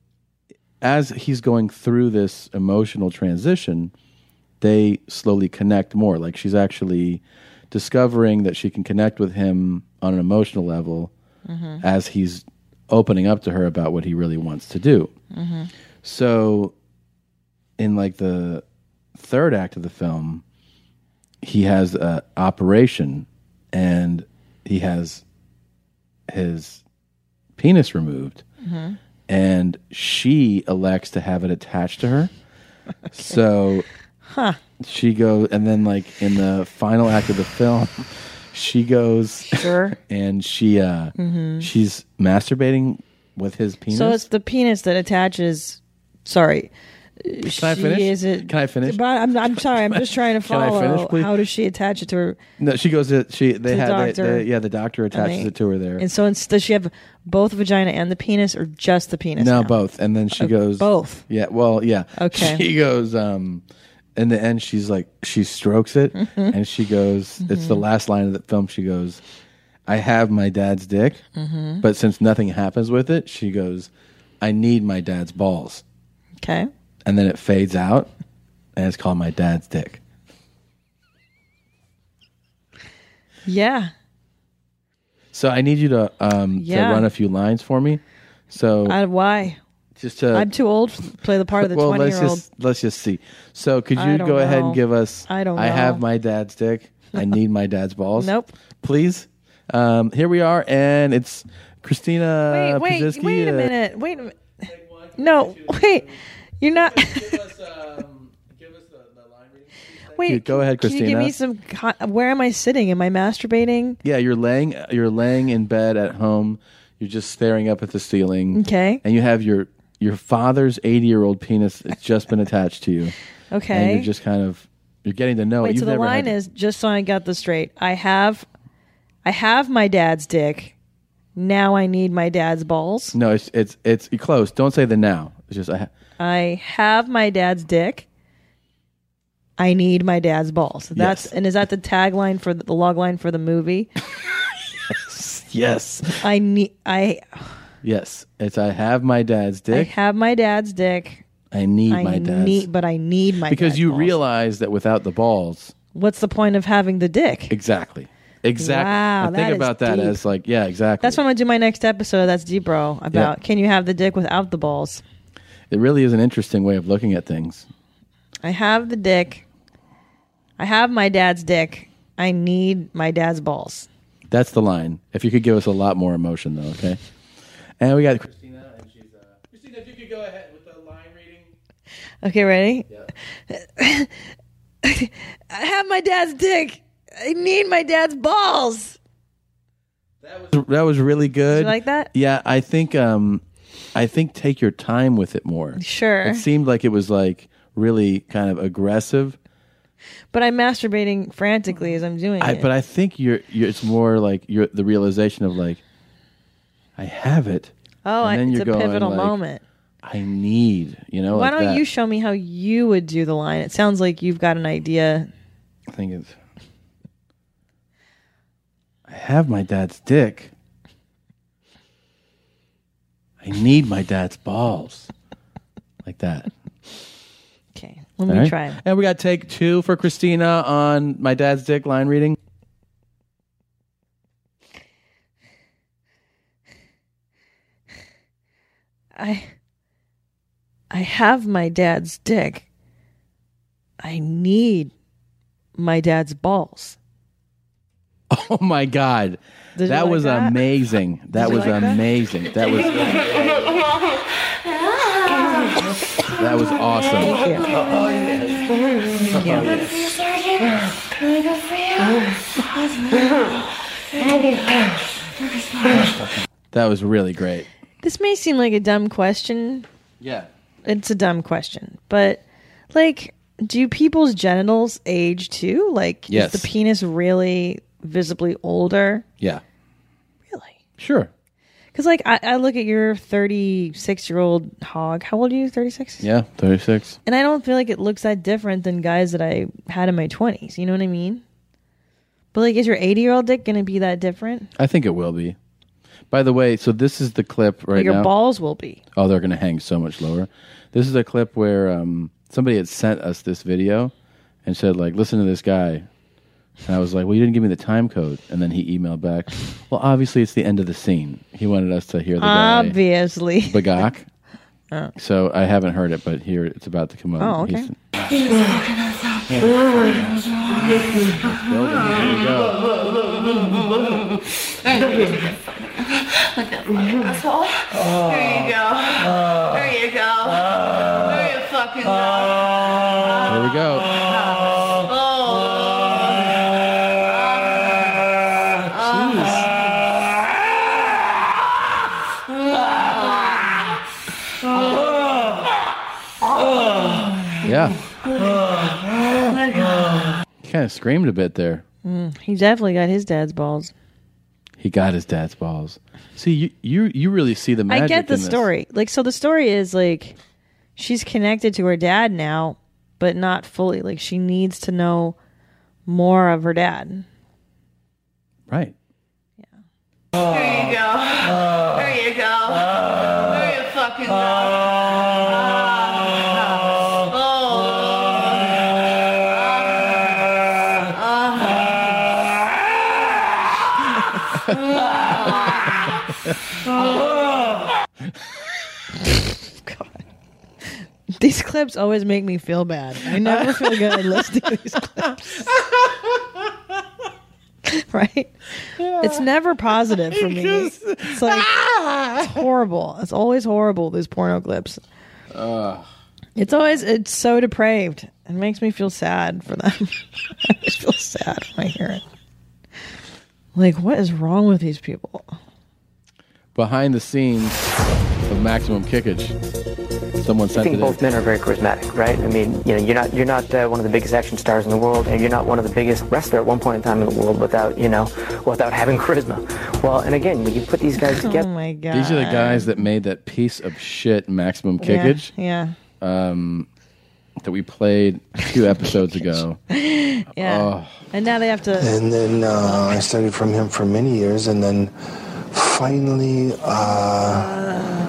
as he's going through this emotional transition, they slowly connect more. Like she's actually discovering that she can connect with him on an emotional level Mhm. as he's opening up to her about what he really wants to do. Mhm. So in like the third act of the film, he has an operation and he has his penis removed, Mhm. and she elects to have it attached to her. So Huh. she goes, and then like in the final act of the film, she goes Sure. and she uh Mhm. she's masturbating with his penis. So it's the penis that attaches. Sorry. Can I finish? Is it, Can I finish? But I'm, I'm sorry. I'm just trying to Can I follow. finish, please? How does she attach it to her? No, she goes to she. They To the had they, doctor. they, yeah. The doctor And attaches they- it to her there. And so, it's, does she have both vagina and the penis, or just the penis? No, now? both. And then she Uh, goes both. Yeah. Well, yeah. Okay. She goes. Um, in the end, she's like she strokes it, Mhm. and she goes. It's the Mhm. last line of the film. She goes, "I have my dad's dick, Mhm. but since nothing happens with it, she goes, I need my dad's balls." Okay. And then it fades out, and it's called My Dad's Dick. Yeah. So I need you to um Yeah. to run a few lines for me. So I, why? just to I'm too old to play the part of the well, twenty let's year old. just let's just see. So could I you don't go ahead know. and give us? I don't I have know. my dad's dick. I need my dad's balls. Nope. Please. Um, here we are, and it's Christina. Wait, wait, Pazsitzky, wait a uh, minute. Wait a minute. No, wait. You're not. Wait, Go ahead, Can you give Christina. me some? co- Where am I sitting? Am I masturbating? Yeah, you're laying. You're laying in bed at home. You're just staring up at the ceiling. Okay. And you have your your father's eighty year old penis that's just been attached to you. Okay. And you're just kind of you're getting to know. it. Wait, You've so the never line had, is just so I got this straight. I have, I have my dad's dick. Now I need my dad's balls. No, it's it's it's you're close. Don't say the now. It's just I. Ha- I have my dad's dick. I need my dad's balls. That's Yes. and is that the tagline for the, the log line for the movie? yes. I need. I Yes. It's I have my dad's I dick. have my dad's dick. I, need I my dad's need, but I need my because dad's you balls. realize that without the balls, What's the point of having the dick? exactly, exactly. Wow, I think that is about that deep. as like yeah, exactly. That's what I'm gonna do my next episode. That's deep, bro. About can you have the dick without the balls? It really is an interesting way of looking at things. I have the dick. I have my dad's dick. I need my dad's balls. That's the line. If you could give us a lot more emotion, though, okay? And we got Christina, and she's uh, Christina. If you could go ahead with the line reading. Okay, ready? I have my dad's dick. I need my dad's balls. That was really good. Did you like that? Yeah, I think. Um, I think take your time with it more. Sure. It seemed like it was like really kind of aggressive. But I'm masturbating frantically as I'm doing I, it. but I think you're, you're. It's more like you're the realization of like, I have it. oh, I, and then it's you're a going pivotal like, moment. I need. You know. Why like don't that. you show me how you would do the line? It sounds like you've got an idea. I think it's. I have my dad's dick. I need my dad's balls. Like that. Okay, let All me right? try. And we got take two for Christina on my dad's dick line reading. I I have my dad's dick. I need my dad's balls. Oh my God. Did you that like was that? amazing. That you was like that? amazing. That? was that was awesome. Thank you. Thank you. Can I go for you? That was really great. This may seem like a dumb question. Yeah. It's a dumb question. But, like, do people's genitals age too? Like, Yes. is the penis really visibly older? Yeah. Really? Sure. Because, like, I, I look at your thirty-six-year-old hog. How old are you? thirty-six? Yeah, thirty-six. And I don't feel like it looks that different than guys that I had in my twenties. You know what I mean? But, like, is your eighty-year-old dick going to be that different? I think it will be. By the way, so this is the clip right Like your now. balls will be. Oh, they're going to hang so much lower. This is a clip where um, somebody had sent us this video and said, like, listen to this guy. And I was like, well, you didn't give me the time code. And then he emailed back, well, obviously it's the end of the scene. He wanted us to hear the guy. Obviously. Bagak. Oh. So I haven't heard it, but here it's about to come up. Oh, okay. He's- Here we go. Asshole. There you go. There you go. There you fucking go. Here we go. Yeah. Kind of screamed a bit there. Mm, he definitely got his dad's balls. He got his dad's balls. See, you you, you really see the magic I get the in this. story. Like, so the story is like she's connected to her dad now, but not fully. Like, she needs to know more of her dad. Right. There you go. There you go. There you fucking go. God. These clips always make me feel bad. I never feel good listening to these clips. Right? It's never positive for me. It's like it's horrible. It's always horrible, these porno clips. Uh, It's always it's so depraved. It makes me feel sad for them. I just feel sad when I hear it. Like, what is wrong with these people? behind the scenes of Maximum Kickage. Someone I sent think it both in. men are very charismatic, right? I mean, you know, you're not you're not uh, one of the biggest action stars in the world, and you're not one of the biggest wrestler at one point in time in the world without, you know, without having charisma. Well, and again, when you put these guys together, oh my god, These are the guys that made that piece of shit Maximum Kickage. Yeah, Um, that we played two episodes ago. yeah. yeah. Oh. And now they have to. And then uh, I studied from him for many years, and then finally uh,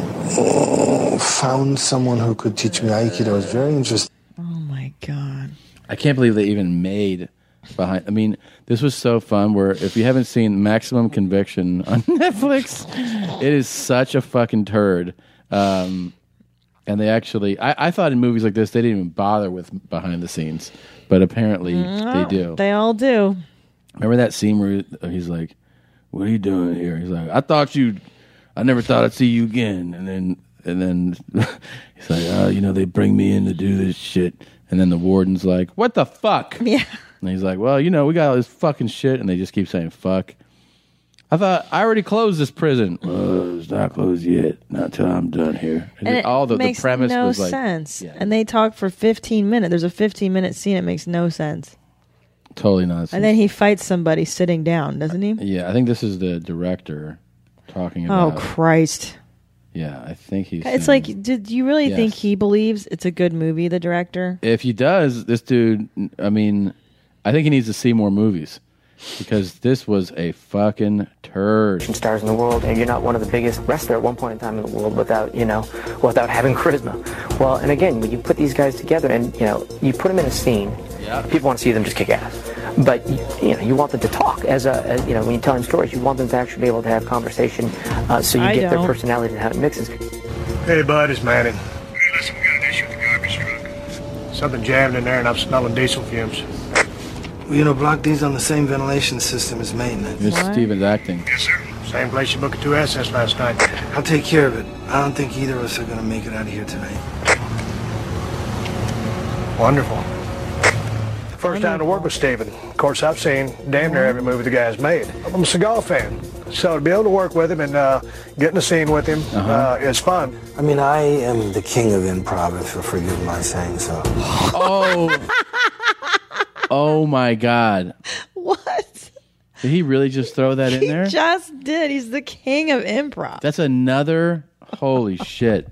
uh, found someone who could teach me Aikido. It was very interesting. Oh my god! I can't believe they even made behind. I mean, this was so fun. Where if you haven't seen Maximum Conviction on Netflix, it is such a fucking turd. Um, and they actually, I, I thought in movies like this they didn't even bother with behind the scenes, but apparently No, they do. They all do. Remember that scene where he's like, "What are you doing here?" He's like, "I thought you, I never thought I'd see you again." And then, and then he's like, "Oh, you know, they bring me in to do this shit." And then the warden's like, "What the fuck?" Yeah. And he's like, "Well, you know, we got all this fucking shit," and they just keep saying "fuck." I thought I already closed this prison. Well, it's not closed yet. Not until I'm done here. And, And it all the, the makes premise no was like sense. And they talk for fifteen minutes. There's a fifteen minute scene. It makes no sense. totally nonsense. And then he fights somebody sitting down, doesn't he? Yeah, I think this is the director talking Oh about. Christ! Yeah, I think he's. It's saying- like, did you really Yes. think he believes it's a good movie? The director. If he does, this dude, I mean, I think he needs to see more movies because this was a fucking turd. stars in the world, and you're not one of the biggest wrestler at one point in time in the world without, you know, without having charisma. Well, and again, when you put these guys together, and you know, you put them in a scene, yeah. people want to see them just kick ass. But you, you know, you want them to talk as a, as, you know, when you're telling stories, you want them to actually be able to have conversation, uh, so you I get their don't. personality and how it mixes. Hey, bud, it's Manning. Hey, listen, we got an issue with the garbage truck. Something jammed in there, and I'm smelling diesel fumes. Well, you know, Block D's on the same ventilation system as maintenance. It's Steven's acting. Yes, sir. Same place you booked a two S S last night. I'll take care of it. I don't think either of us are going to make it out of here tonight. Wonderful. First time to work with Steven. Of course, I've seen damn near every movie the guy's made. I'm a Seagal fan, so to be able to work with him and uh, get in the scene with him Uh-huh. uh, is fun. I mean, I am the king of improv, if you'll forgive my saying so. Oh. Oh my God. What? Did he really just throw that in He there? just did. He's the king of improv. That's another. Holy shit.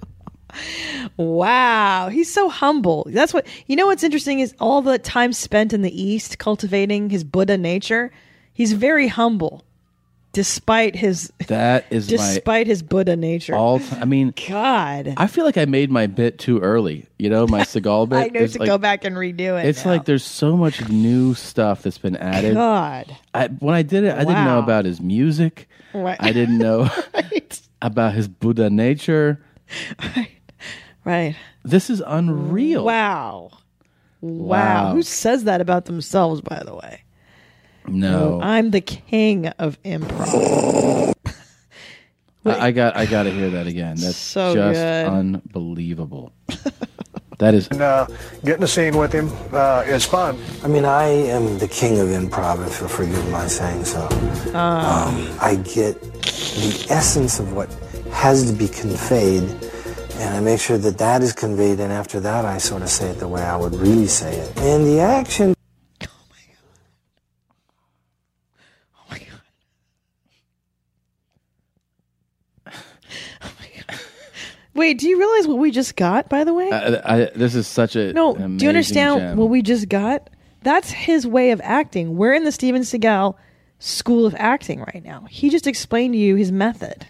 Wow, he's so humble. That's what you know. What's interesting is all the time spent in the East cultivating his Buddha nature. He's very humble, despite his That is my despite his Buddha nature. all. I mean, God, I feel like I made my bit too early. You know, my Seagal bit. I know It's to like- go back and redo it. It's now. like there's so much new stuff that's been added. God. I, when I did it, I didn't know Wow. about his music. Right. I didn't know about his Buddha nature. right. This is unreal. Wow. wow, Wow. Who says that about themselves? By the way, No, I'm the king of improv. I, I got I got to hear that again. That's So just good. unbelievable. That is. And uh, getting the scene with him uh, is fun. I mean, I am the king of improv, if you'll forgive my saying so. Um, I get the essence of what has to be conveyed, and I make sure that that is conveyed, and after that I sort of say it the way I would really say it. And the action... Wait, do you realize what we just got? By the way, I, I, this is such a no. amazing Do you understand gem. what we just got? That's his way of acting. We're in the Steven Seagal school of acting right now. He just explained to you his method.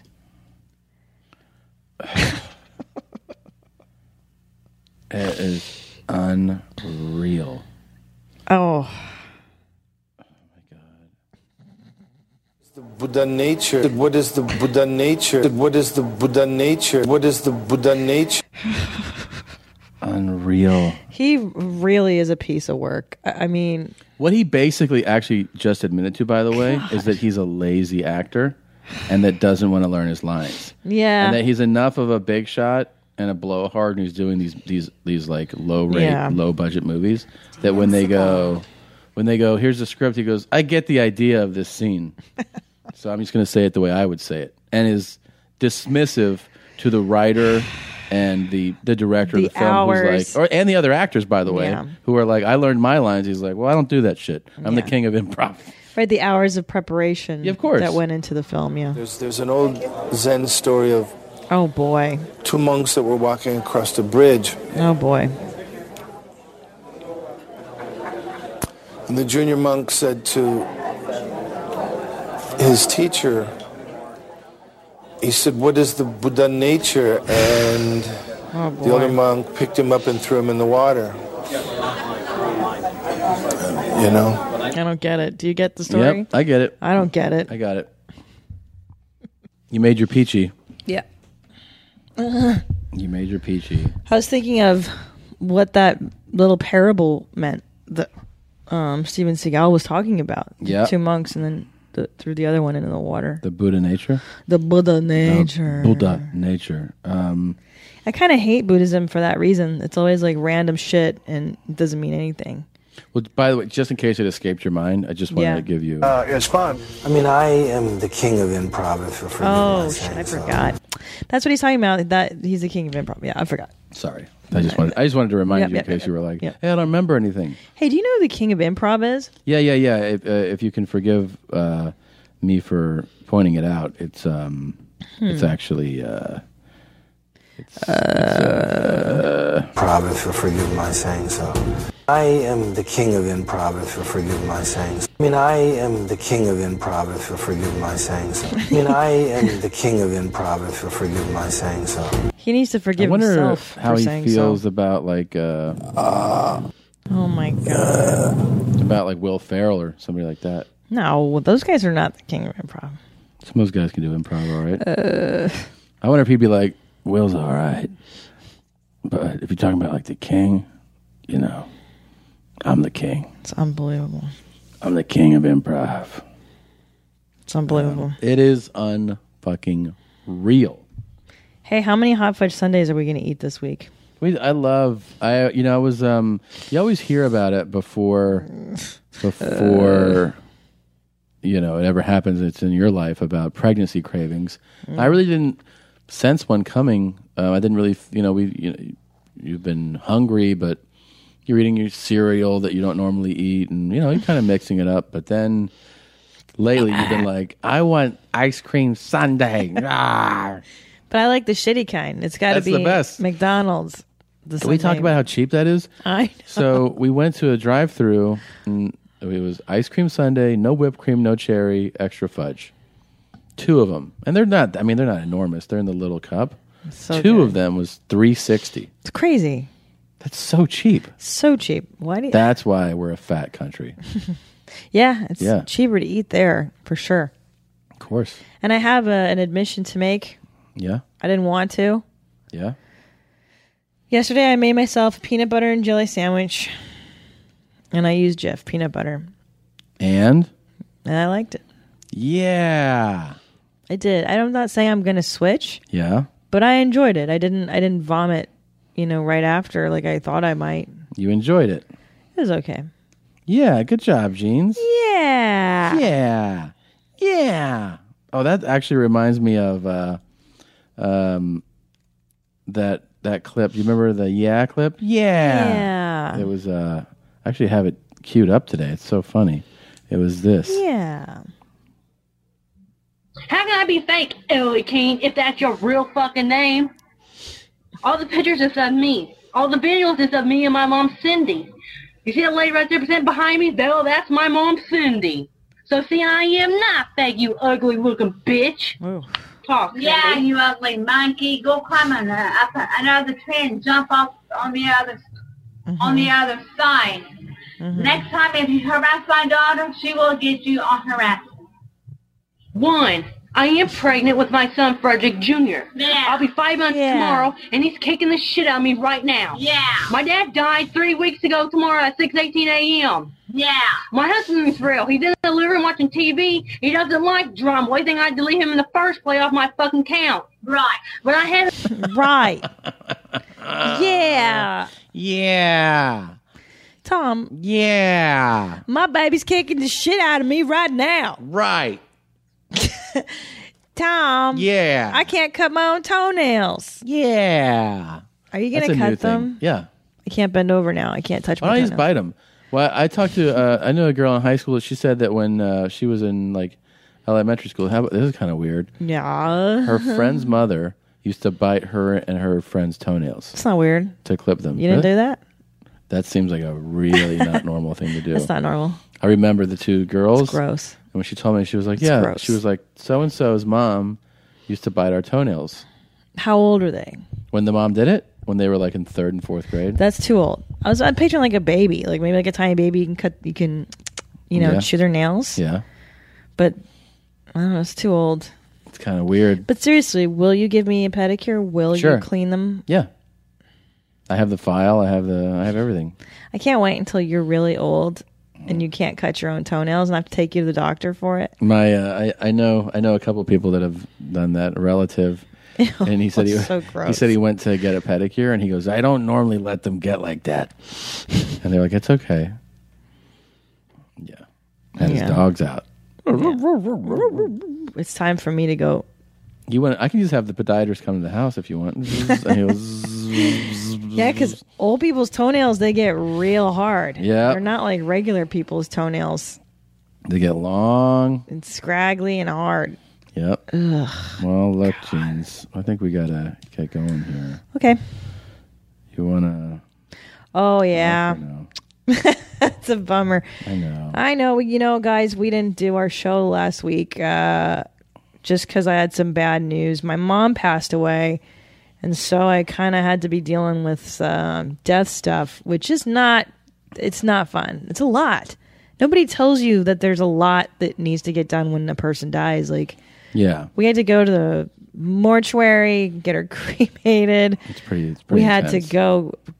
It is unreal. Oh. Buddha nature. What is the Buddha nature? What is the Buddha nature? What is the Buddha nature? Unreal. He really is a piece of work. I I mean, What he basically actually just admitted to, by the way, is that he's a lazy actor and that doesn't want to learn his lines. Yeah. And that he's enough of a big shot and a blowhard and he's doing these these these like low rate, Yeah. low budget movies that when they go when they go, here's the script, he goes, I get the idea of this scene. So I'm just gonna say it the way I would say it. And is dismissive to the writer and the the director The of the film hours. who's like or and the other actors, by the way, Yeah. who are like, I learned my lines. He's like, well, I don't do that shit. I'm the Yeah. king of improv. right? The hours of preparation, Yeah, of course. that went into the film. Yeah. There's, there's an old Zen story of Oh boy. two monks that were walking across the bridge. Oh boy. And the junior monk said to his teacher, he said, what is the Buddha nature? And Oh, the other monk picked him up and threw him in the water. You know? I don't get it. Do you get the story? Yep, I get it. I don't get it. I got it. You made your peachy. Yeah. You made your peachy. I was thinking of what that little parable meant that um, Steven Seagal was talking about. The Yeah. Two monks and then the, threw the other one into the water. The Buddha nature. The Buddha nature. The Buddha nature. Um, I kind of hate Buddhism for that reason. It's always like random shit and it doesn't mean anything. well, by the way, just in case it escaped your mind, I just wanted Yeah. to give you. Uh, it's fun. I mean, I am the king of improv, if you'll forgive Oh, my shit, saying I so. forgot. That's what he's talking about. That he's the king of improv. Yeah, I forgot. Sorry, I just wanted. I just wanted to remind Yep, you in yep, case yep, you were like, yep. "Hey, I don't remember anything." Hey, do you know who the king of improv is? Yeah, yeah, yeah. If, uh, if you can forgive uh, me for pointing it out, it's um, it's Hmm. actually uh, Uh, improv, if you'll forgive my saying so. I am the king of improv, if you'll forgive my saying so. I mean, I am the king of improv, if you'll forgive my saying so. I mean, I am the king of improv, if you'll forgive my saying so. He needs to forgive I wonder himself how for he saying feels so. about like uh, Oh my god. about like Will Ferrell or somebody like that. No, well, those guys are not the king of improv. Some of those guys can do improv, all right. Uh, I wonder if he'd be like, Will's all right, but if you're talking about like the king, you know, I'm the king. It's unbelievable. I'm the king of improv. It's unbelievable. It is unfucking real. Hey, how many hot fudge sundaes are we going to eat this week? We, I love, I, you know, I was, um, you always hear about it before, before, you know, it ever happens. It's in your life about pregnancy cravings. Mm. I really didn't sense one coming. Uh, I didn't really, you know, we, you know, you've been hungry, but you're eating your cereal that you don't normally eat, and you know, you're kind of mixing it up. But then lately, you've been like, I want ice cream sundae. Ah. But I like the shitty kind. It's got to That's be the best. McDonald's. The Can we talk sundae. about how cheap that is? I know. So we went to a drive-through, and it was ice cream sundae, no whipped cream, no cherry, extra fudge. Two of them, and they're not. I mean, they're not enormous. They're in the little cup. So Two good. of them was three sixty. It's crazy. That's so cheap. So cheap. Why do you? That's why we're a fat country. Yeah, it's Yeah. cheaper to eat there for sure. Of course. And I have a, an admission to make. Yeah. I didn't want to. Yeah. Yesterday, I made myself a peanut butter and jelly sandwich, and I used Jif peanut butter, And and I liked it. yeah, I did. I'm not saying I'm going to switch, yeah. but I enjoyed it. I didn't. I didn't vomit, you know, right after like I thought I might. You enjoyed it. It was okay. Yeah. Good job, Jeans. Yeah. Yeah. Yeah. Oh, that actually reminds me of uh, um, that that clip. You remember the yeah clip? Yeah. Yeah. It was. Uh, I actually have it queued up today. It's so funny. It was this. Yeah. How can I be fake, Ellie King, if that's your real fucking name? All the pictures is of me. All the videos is of me and my mom, Cindy. You see that lady right there percent behind me? Well, that's my mom, Cindy. So see, I am not fake, you ugly looking bitch. Talk to Yeah, me. you ugly monkey. Go climb on uh, up another tree and jump off on the other on the other side. Next time, if you harass my daughter, she will get you on harassment. One, I am pregnant with my son, Frederick Junior Yeah. I'll be five months Yeah. tomorrow, and he's kicking the shit out of me right now. Yeah. My dad died three weeks ago tomorrow at six eighteen a.m. Yeah. My husband's real. He's in the living room watching T V. He doesn't like drama. Why do you think I delete him in the first place off my fucking count? Right. But I had... Right. Yeah. Yeah. Tom. Yeah. My baby's kicking the shit out of me right now. Right. Tom. Yeah. I can't cut my own toenails. Yeah. Are you going That's to a new cut them? thing. Yeah. I can't bend over now. I can't touch Why my don't you toenails. just bite them? Well, I talked to, uh, I knew a girl in high school. She said that when uh, she was in like elementary school, how, this is kind of weird. Yeah. Her friend's mother used to bite her and her friend's toenails. It's not weird. To clip them. You didn't do that? That seems like a really not normal thing to do. That's not normal. I remember the two girls. It's gross. And when she told me, she was like, It's yeah. gross. She was like, so-and-so's mom used to bite our toenails. How old are they? When the mom did it? When they were like in third and fourth grade? That's too old. I was I'm picturing like a baby, like maybe like a tiny baby. You can cut, you can, you know, Yeah. chew their nails. Yeah. But I don't know. It's too old. It's kind of weird. But seriously, will you give me a pedicure? Will Sure. you clean them? Yeah. I have the file. I have the. I have everything. I can't wait until you're really old and you can't cut your own toenails and I have to take you to the doctor for it. My, uh, I, I know, I know a couple people that have done that. A relative, and he said he, that's so he gross. said he went to get a pedicure, and he goes, I don't normally let them get like that, and they're like, it's okay. Yeah, and Yeah. his dog's out. It's time for me to go. You want? I can just have the podiatrist come to the house if you want. And he goes, Yeah, because old people's toenails, they get real hard. Yep. They're not like regular people's toenails. they get long. And scraggly and hard. Yep. Ugh. Well, look, Jeans. I think we gotta get going here. Okay. You wanna? Oh, yeah. That's a bummer. I know. I know. You know, guys, we didn't do our show last week uh, just because I had some bad news. My mom passed away, and so I kind of had to be dealing with some death stuff, which is not, it's not fun. It's a lot. Nobody tells you that there's a lot that needs to get done when a person dies. Like, Yeah. we had to go to the mortuary, get her cremated. It's pretty. It's pretty we had intense. to go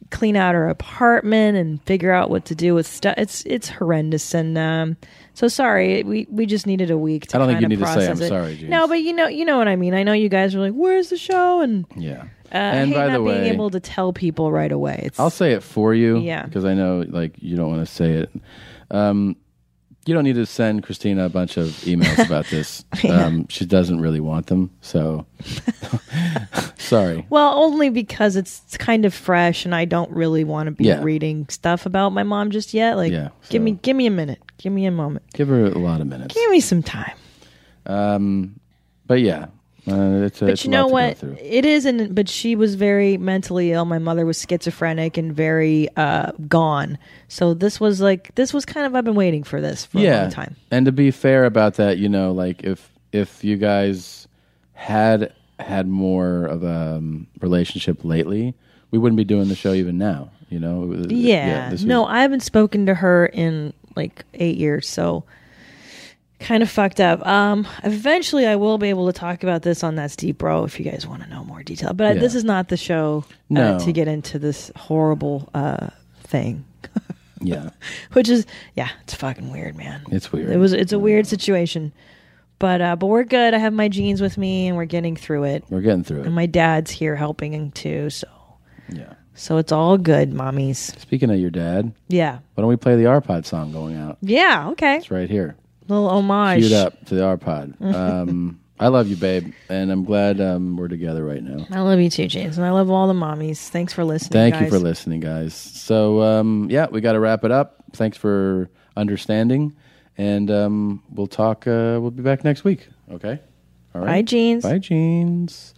clean out her apartment and figure out what to do with stuff. It's it's horrendous, and um, so sorry. We we just needed a week to I don't think kinda you need to say process I'm it. sorry, James. No, but you know you know what I mean. I know you guys are like, "Where's the show?" And Yeah. uh, And I hate by not the being way- able to tell people right away. It's I'll say it for you. Yeah. Because I know, like, you don't want to say it. Um, you don't need to send Christina a bunch of emails about this. Yeah. Um, she doesn't really want them. So, sorry. well, only because it's kind of fresh, and I don't really want to be Yeah. reading stuff about my mom just yet. Like, Yeah, give me give me a minute, give me a moment, Give her a lot of minutes. give me some time. Um, but yeah, uh, it's a, But it's you a lot know to what? go through. It isn't. But she was very mentally ill. My mother was schizophrenic and very uh, gone. So this was like this was kind of I've been waiting for this for a yeah. long time. And to be fair about that, you know, like if if you guys had had more of a um, relationship lately, we wouldn't be doing the show even now. You know. It was- Yeah. this no, was- I haven't spoken to her in like eight years. So kind of fucked up. Um, eventually, I will be able to talk about this on That's Deep Bro if you guys want to know more detail. But Yeah. this is not the show uh, No. to get into this horrible uh, thing. Yeah. Which is, yeah, it's fucking weird, man. It's weird. It was, it's a weird situation, but uh, but we're good. I have my jeans with me, and we're getting through it. We're getting through it. And my dad's here helping too, so Yeah. so it's all good, mommies. Speaking of your dad, Yeah, why don't we play the Arpod song going out? yeah, okay. It's right here. Little homage. Queued up to the Arpod. Um, I love you, babe, and I'm glad um, we're together right now. I love you too, James, and I love all the mommies. Thanks for listening. Thank guys. you for listening, guys. So, um, yeah, we got to wrap it up. Thanks for understanding, and um, we'll talk. Uh, we'll be back next week. Okay. All right. Bye, Jeans. Bye, Jeans.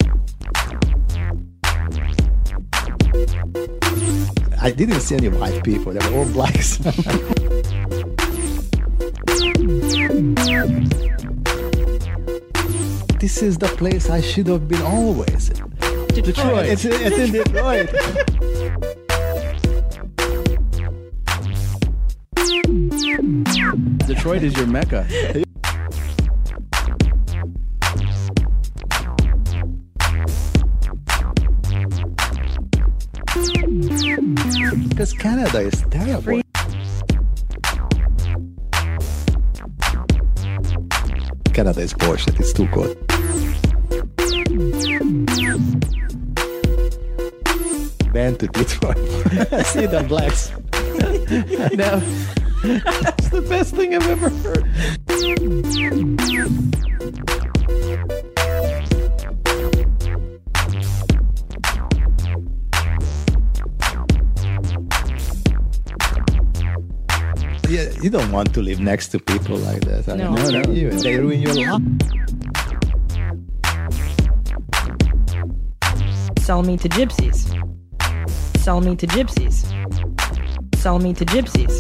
I didn't see any white people. They were all blacks. This is the place I should have been always. Detroit. It's, it's in Detroit. Detroit is your mecca. Because Canada is terrible. Canada is bullshit. It's too cold. Been to Detroit. See the blacks. No. That's the best thing I've ever heard. Yeah, you don't want to live next to people like that. I No. mean, No, no. You, they ruin your life. Sell me to gypsies. Sell me to gypsies. Sell me to gypsies.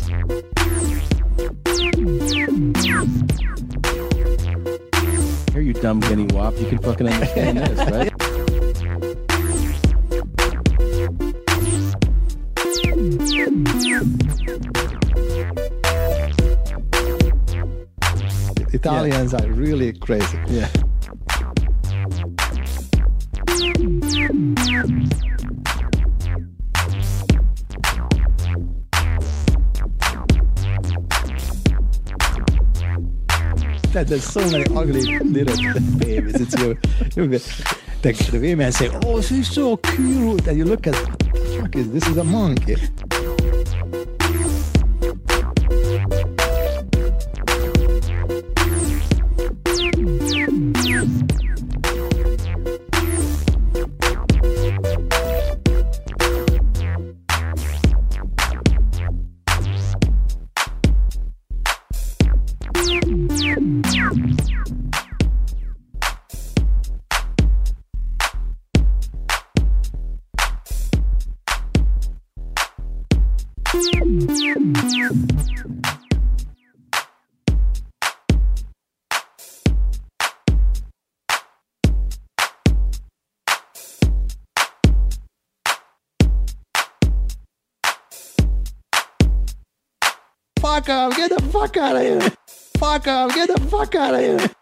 Here, you dumb guinea wop. You can fucking understand this, right? Italians are really crazy. Yeah. That there's so many ugly little babies. It's you. you the, the women say, "Oh, she's so cute," and you look at, what the fuck is this? Is a monkey. Fuck off! Get the fuck out of here! Fuck off! Get the fuck out of here!